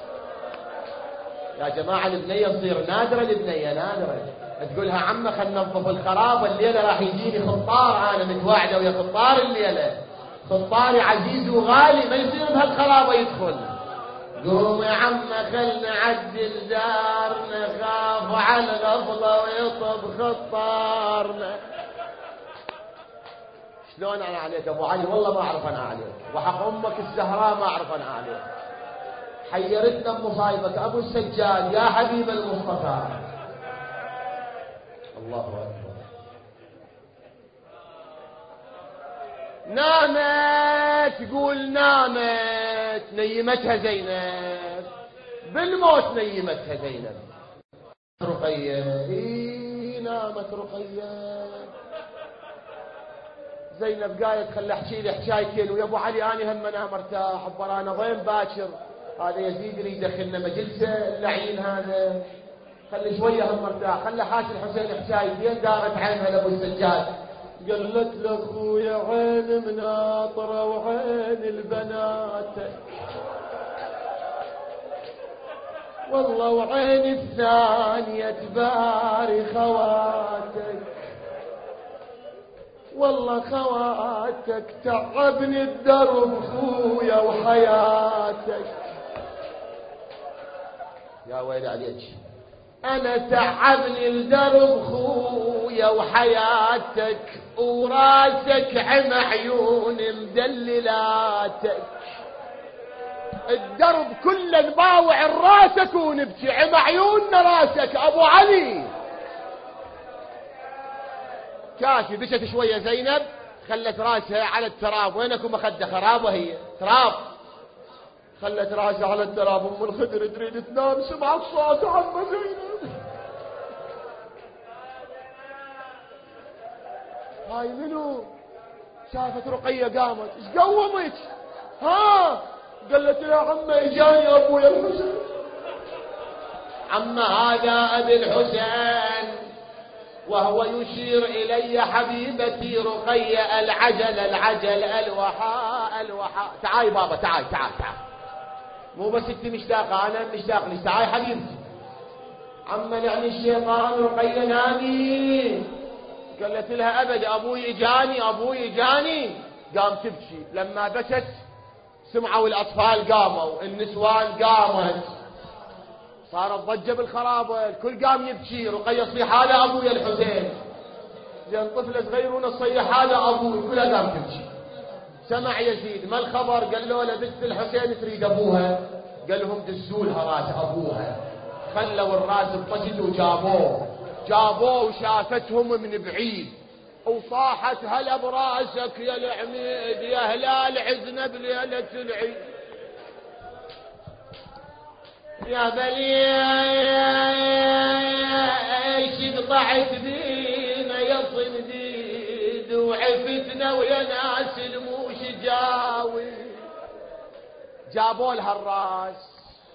يا جماعه البنيه تصير نادره، البنيه نادره. تقولها عمه خلنا ننظف الخراب الليله راح يجيني خطار، انا متواعده ويا خطار الليله، خطاري عزيز وغالي ما يصير بهالخرابه يدخل. قوم يا عمه خلنا نعدل دارنا خاف على الغفله ويطب خطارنا. شلون انا عليك ابو علي؟ والله ما اعرف انا عليك، وحق امك الزهراء ما اعرف انا عليك. حيرتنا بمصايبك ابو السجاد يا حبيب المصطفى. الله اكبر. نامت، تقول نامت، نيمتها زينب، بالموت نيمتها زينب. رقية إيه نامت رقية. زينب قالت خلي احكي لي حكايتين ويا ابو علي اني هم انا مرتاح برانا ضيم باكر. هذا يزيد يريد يدخلنا مجلسه اللعين هذا، خلي شويه هم مرتاح. خلي حاش الحسين حكايتين دارت عينها لابو السجاد. قالت له اخويا عين مناطره وعين البنات، والله وعين الثانيه تباري خواتك، والله خواتك تعبني الدرب خويا وحياتك. يا ويلي عليك، انا تعبني الدرب خويا وحياتك وراسك عم عيون مدللاتك. الدرب كله نباوع راسك ونبكي عم عيوننا راسك ابو علي. كافي. بشت شويه زينب خلت راسها على التراب. وينكم مخده خرابه هي تراب. خلت راسها على التراب. ام الخدر تريد تنام سمعت صوت عمه زينب. هاي منو؟ شافت رقيه قامت. ايش قومك؟ ها؟ قالت يا عمه اجاني ابويا الحسين. عمه هذا ابي الحسين وهو يشير إلي حبيبتي رقية العجل العجل الوحاء الوحاء. تعاي بابا تعاي تعاي تعاي، مو بس انت مشتاقة أنا مشتاق لك، تعاي حبيبتي. عمن يعني الشيطان رقية نامي. قالت لها أبد أبوي جاني أبوي جاني. قام تبكي. لما بكت سمعوا الأطفال قاموا، النسوان قامت، صارت ضجة بالخرابة، الكل قام يبكي. رقية تصيح هذا أبويا الحسين. زين طفلة صغيرونة تصيح هذا أبوي، كلها قام تبكي. سمع يزيد ما الخبر؟ قال له بنت الحسين تريد أبوها. قال لهم دزولها راس أبوها. خلوا الراس بطشت وجابوه جابوه وشافتهم من بعيد وصاحت هلا براسك يا العميد يا هلال عزنا بليلة العيد يا بلي ايش قطعت بينا يا صنديد وعفتنا ويا ناس الموش جاوي. جابوا لها الراس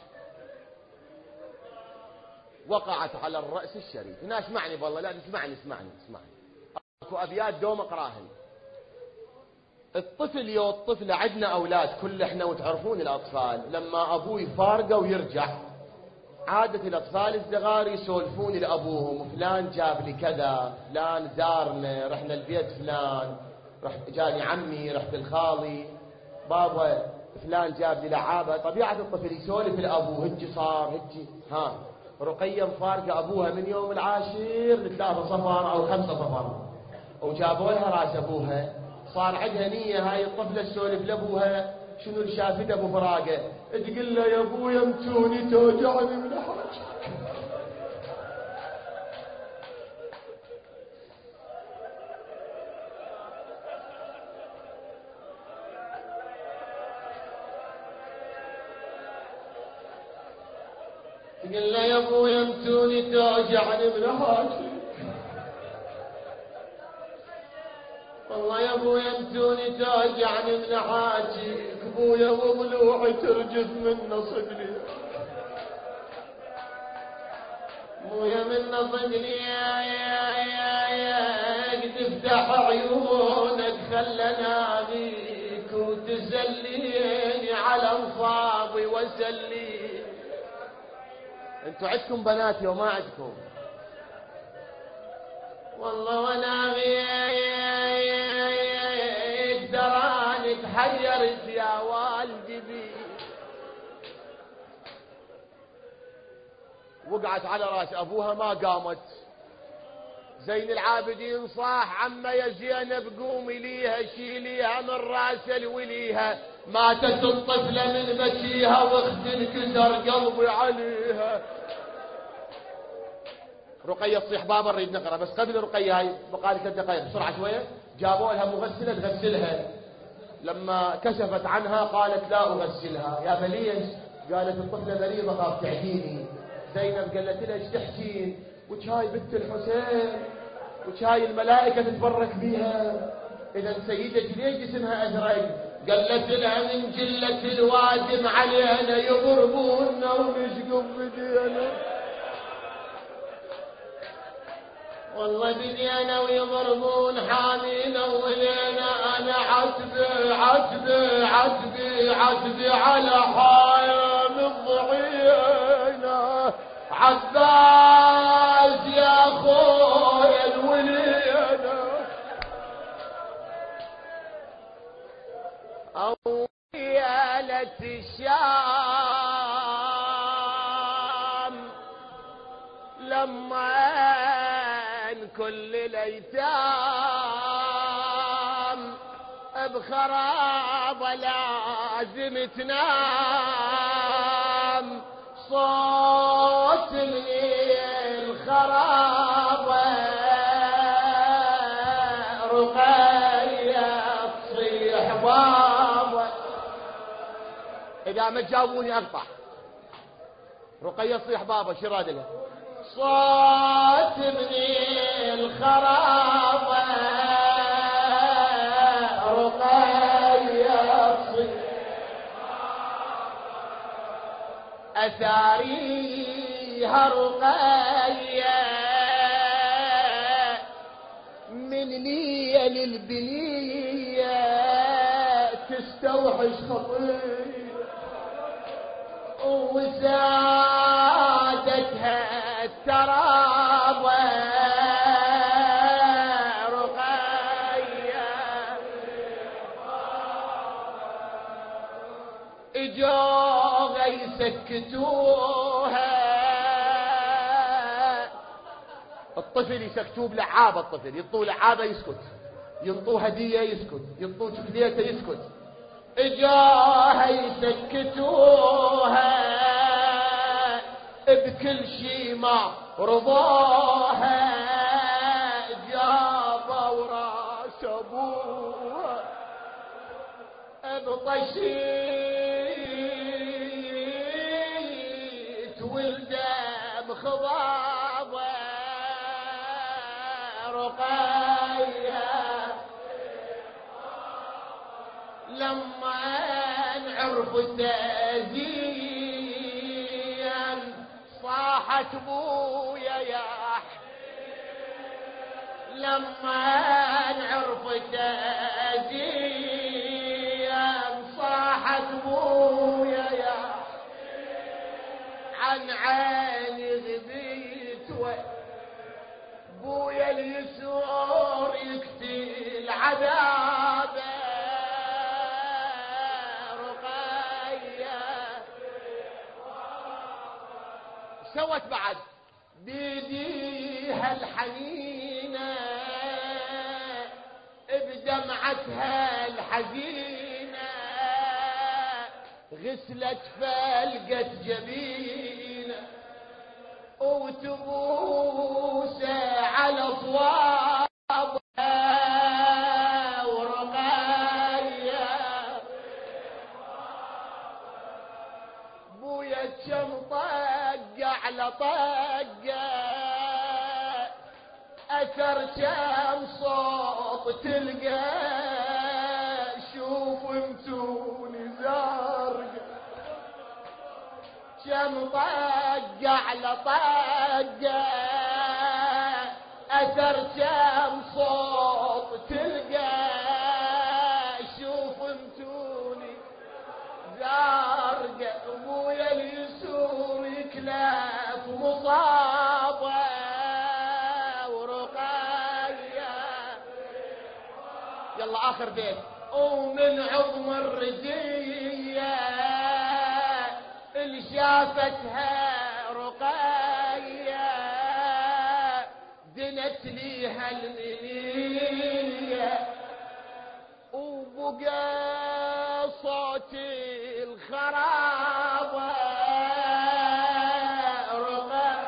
وقعت على الرأس الشريف. هنا اسمعني والله لا اسمعني اسمعني اسمعني اكو ابيات دوم اقراهن. الطفل يو الطفل عندنا اولاد كل احنا وتعرفون الاطفال لما ابوه يفارقه ويرجع عادة الاطفال الصغار يسولفون لابوهم فلان جاب لي كذا فلان زارنا رحنا البيت فلان رحت جاني عمي رحت الخالي بابا فلان جاب لي لعابه. طبيعة الطفل يسولف لابوه هجي صار هجي. ها رقية مفارقة أبوها من يوم العاشر لثلاثة صفر أو خمسة صفر وجابوا لها راس أبوها. صار عندها نية هاي الطفلة تسولف لأبوها شنو اللي شافته أبو فراقة. تقول له يا أبويا متوني توجعني من حاجة. قل له يا ابويا امتوني توجعني من حاجتي. والله يا ابويا امتوني توجعني من حاجتي ابويا وضلوعي ترجف من صدري ابويا من صدري يا يا يا يا تفتح عيونك خلنا بيك وتسليني على انصابي وسليني. انتوا عندكم بنات وما عندكم والله وانا دراني تحيرت يا والدي بي. وقعت على راس ابوها ما قامت. زين العابدين صاح عمه يا زينب قومي ليها شيليها من راس الوليها. ماتت الطفلة من بكيها واخت انكسر قلبي عليها. رقية تصيح بابا نريد نقرا بس قبل رقية هاي بقالي ثلاث دقائق بسرعة شوية. جابوا لها مغسلة تغسلها. لما كشفت عنها قالت لا أغسلها. يا بليش؟ قالت الطفلة مريضة خاف تعديني. زينب قالت لها ايش تحكين؟ وشاي بنت الحسين وشاي الملائكة تتبرك بيها. إذا سيدتي ليش جسمها أزرق؟ قالت لها من جلة الوادم علينا يضربونا ونشقب بدينا. والله بدينا ويضربون حامينا ولينا. أنا عتبي عتبي عتبي عتبي على حايم الضعينة. عباس يا خويا الولينا أوليالة الشام لما كل الأيتام بخراب لازم تنام. صوت الخراب رقية تصيح بابا. إذا ما تجاوبوني أقطع. رقية تصيح بابا شو راد لها؟ صوت من الخراب رقية تصيح أثاريها رقية من ليل البلية تستوحش خطية وزادتها التراب رقية اجوا يسكتوها. الطفل يسكتوه بلعابة، الطفل ينطوه لعابة يسكت، ينطوه هدية يسكت، ينطوه شوكليته يسكت. اجاها يسكتوها بكل شي ما رضاها. جابوا راس ابوها بطشيت ولده بخضابه رقية. لما عرفت زين صاحت بويا يا لما عرفت زين صاحت بويا يا عن عيني غبيت بويا اليسور يقتل عذابه رقية. سوت بعد بيديها الحنينة بدمعتها الحزينة غسلت فلقت جبينه وتبوسه على صوابها ورقية. بويا كم طق على طقه اثر كم صوت تلقى. شوف انتوني زرق كم طق على طقه اثر كم صوت تلقى. شوف انتوني زرق ابويا اليسور يكلف مصابه ورقية. يلا اخر بيت. ومن عظم الرزية اللي شافتها رقية دنت ليها المنية وبقى صوت الخرابة رقية.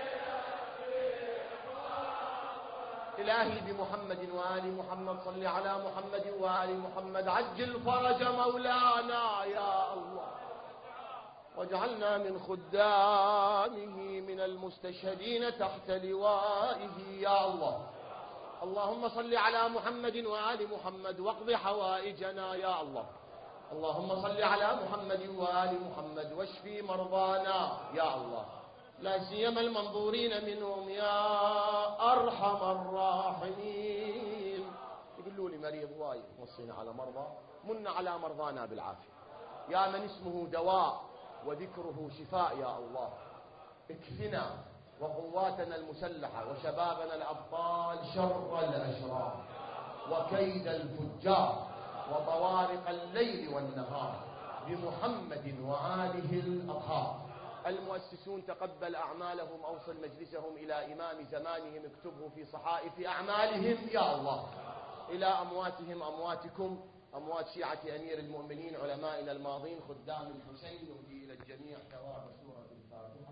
إلهي بمحمد وآل محمد صل على محمد وآل محمد عجل فرج مولانا يا الله واجعلنا من خدامه من المستشهدين تحت لوائه يا الله. اللهم صل على محمد وآل محمد واقض حوائجنا يا الله. اللهم صل على محمد وآل محمد واشفي مرضانا يا الله لا سيما المنظورين منهم يا أرحم الراحمين. يقولوا لي مريض وايد وصينا على مرضى من على مرضانا بالعافية يا من اسمه دواء وذكره شفاء يا الله. اكفنا وقواتنا المسلحة وشبابنا الأبطال شر الأشرار وكيد الفجار وطوارق الليل والنهار بمحمد وآله الأطهار. المؤسسون تقبل أعمالهم أوصل مجلسهم إلى إمام زمانهم اكتبه في صحائف أعمالهم يا الله. إلى أمواتهم أمواتكم أموات شيعة أمير المؤمنين علمائنا الماضين خدام الحسين يهدي إلى الجميع ثواب سورة الفاتحة.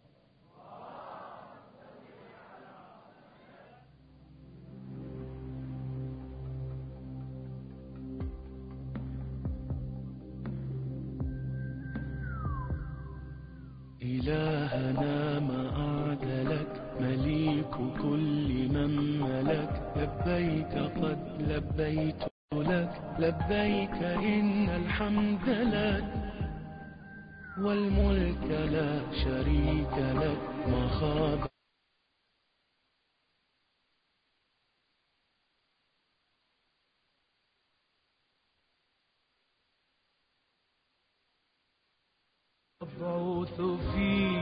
إلهنا ما أعدلك مليك كل من ملك لبيك قد لبيت لك لبيك إن الحمد لك والملك لا شريك لك ما خاب يبعث في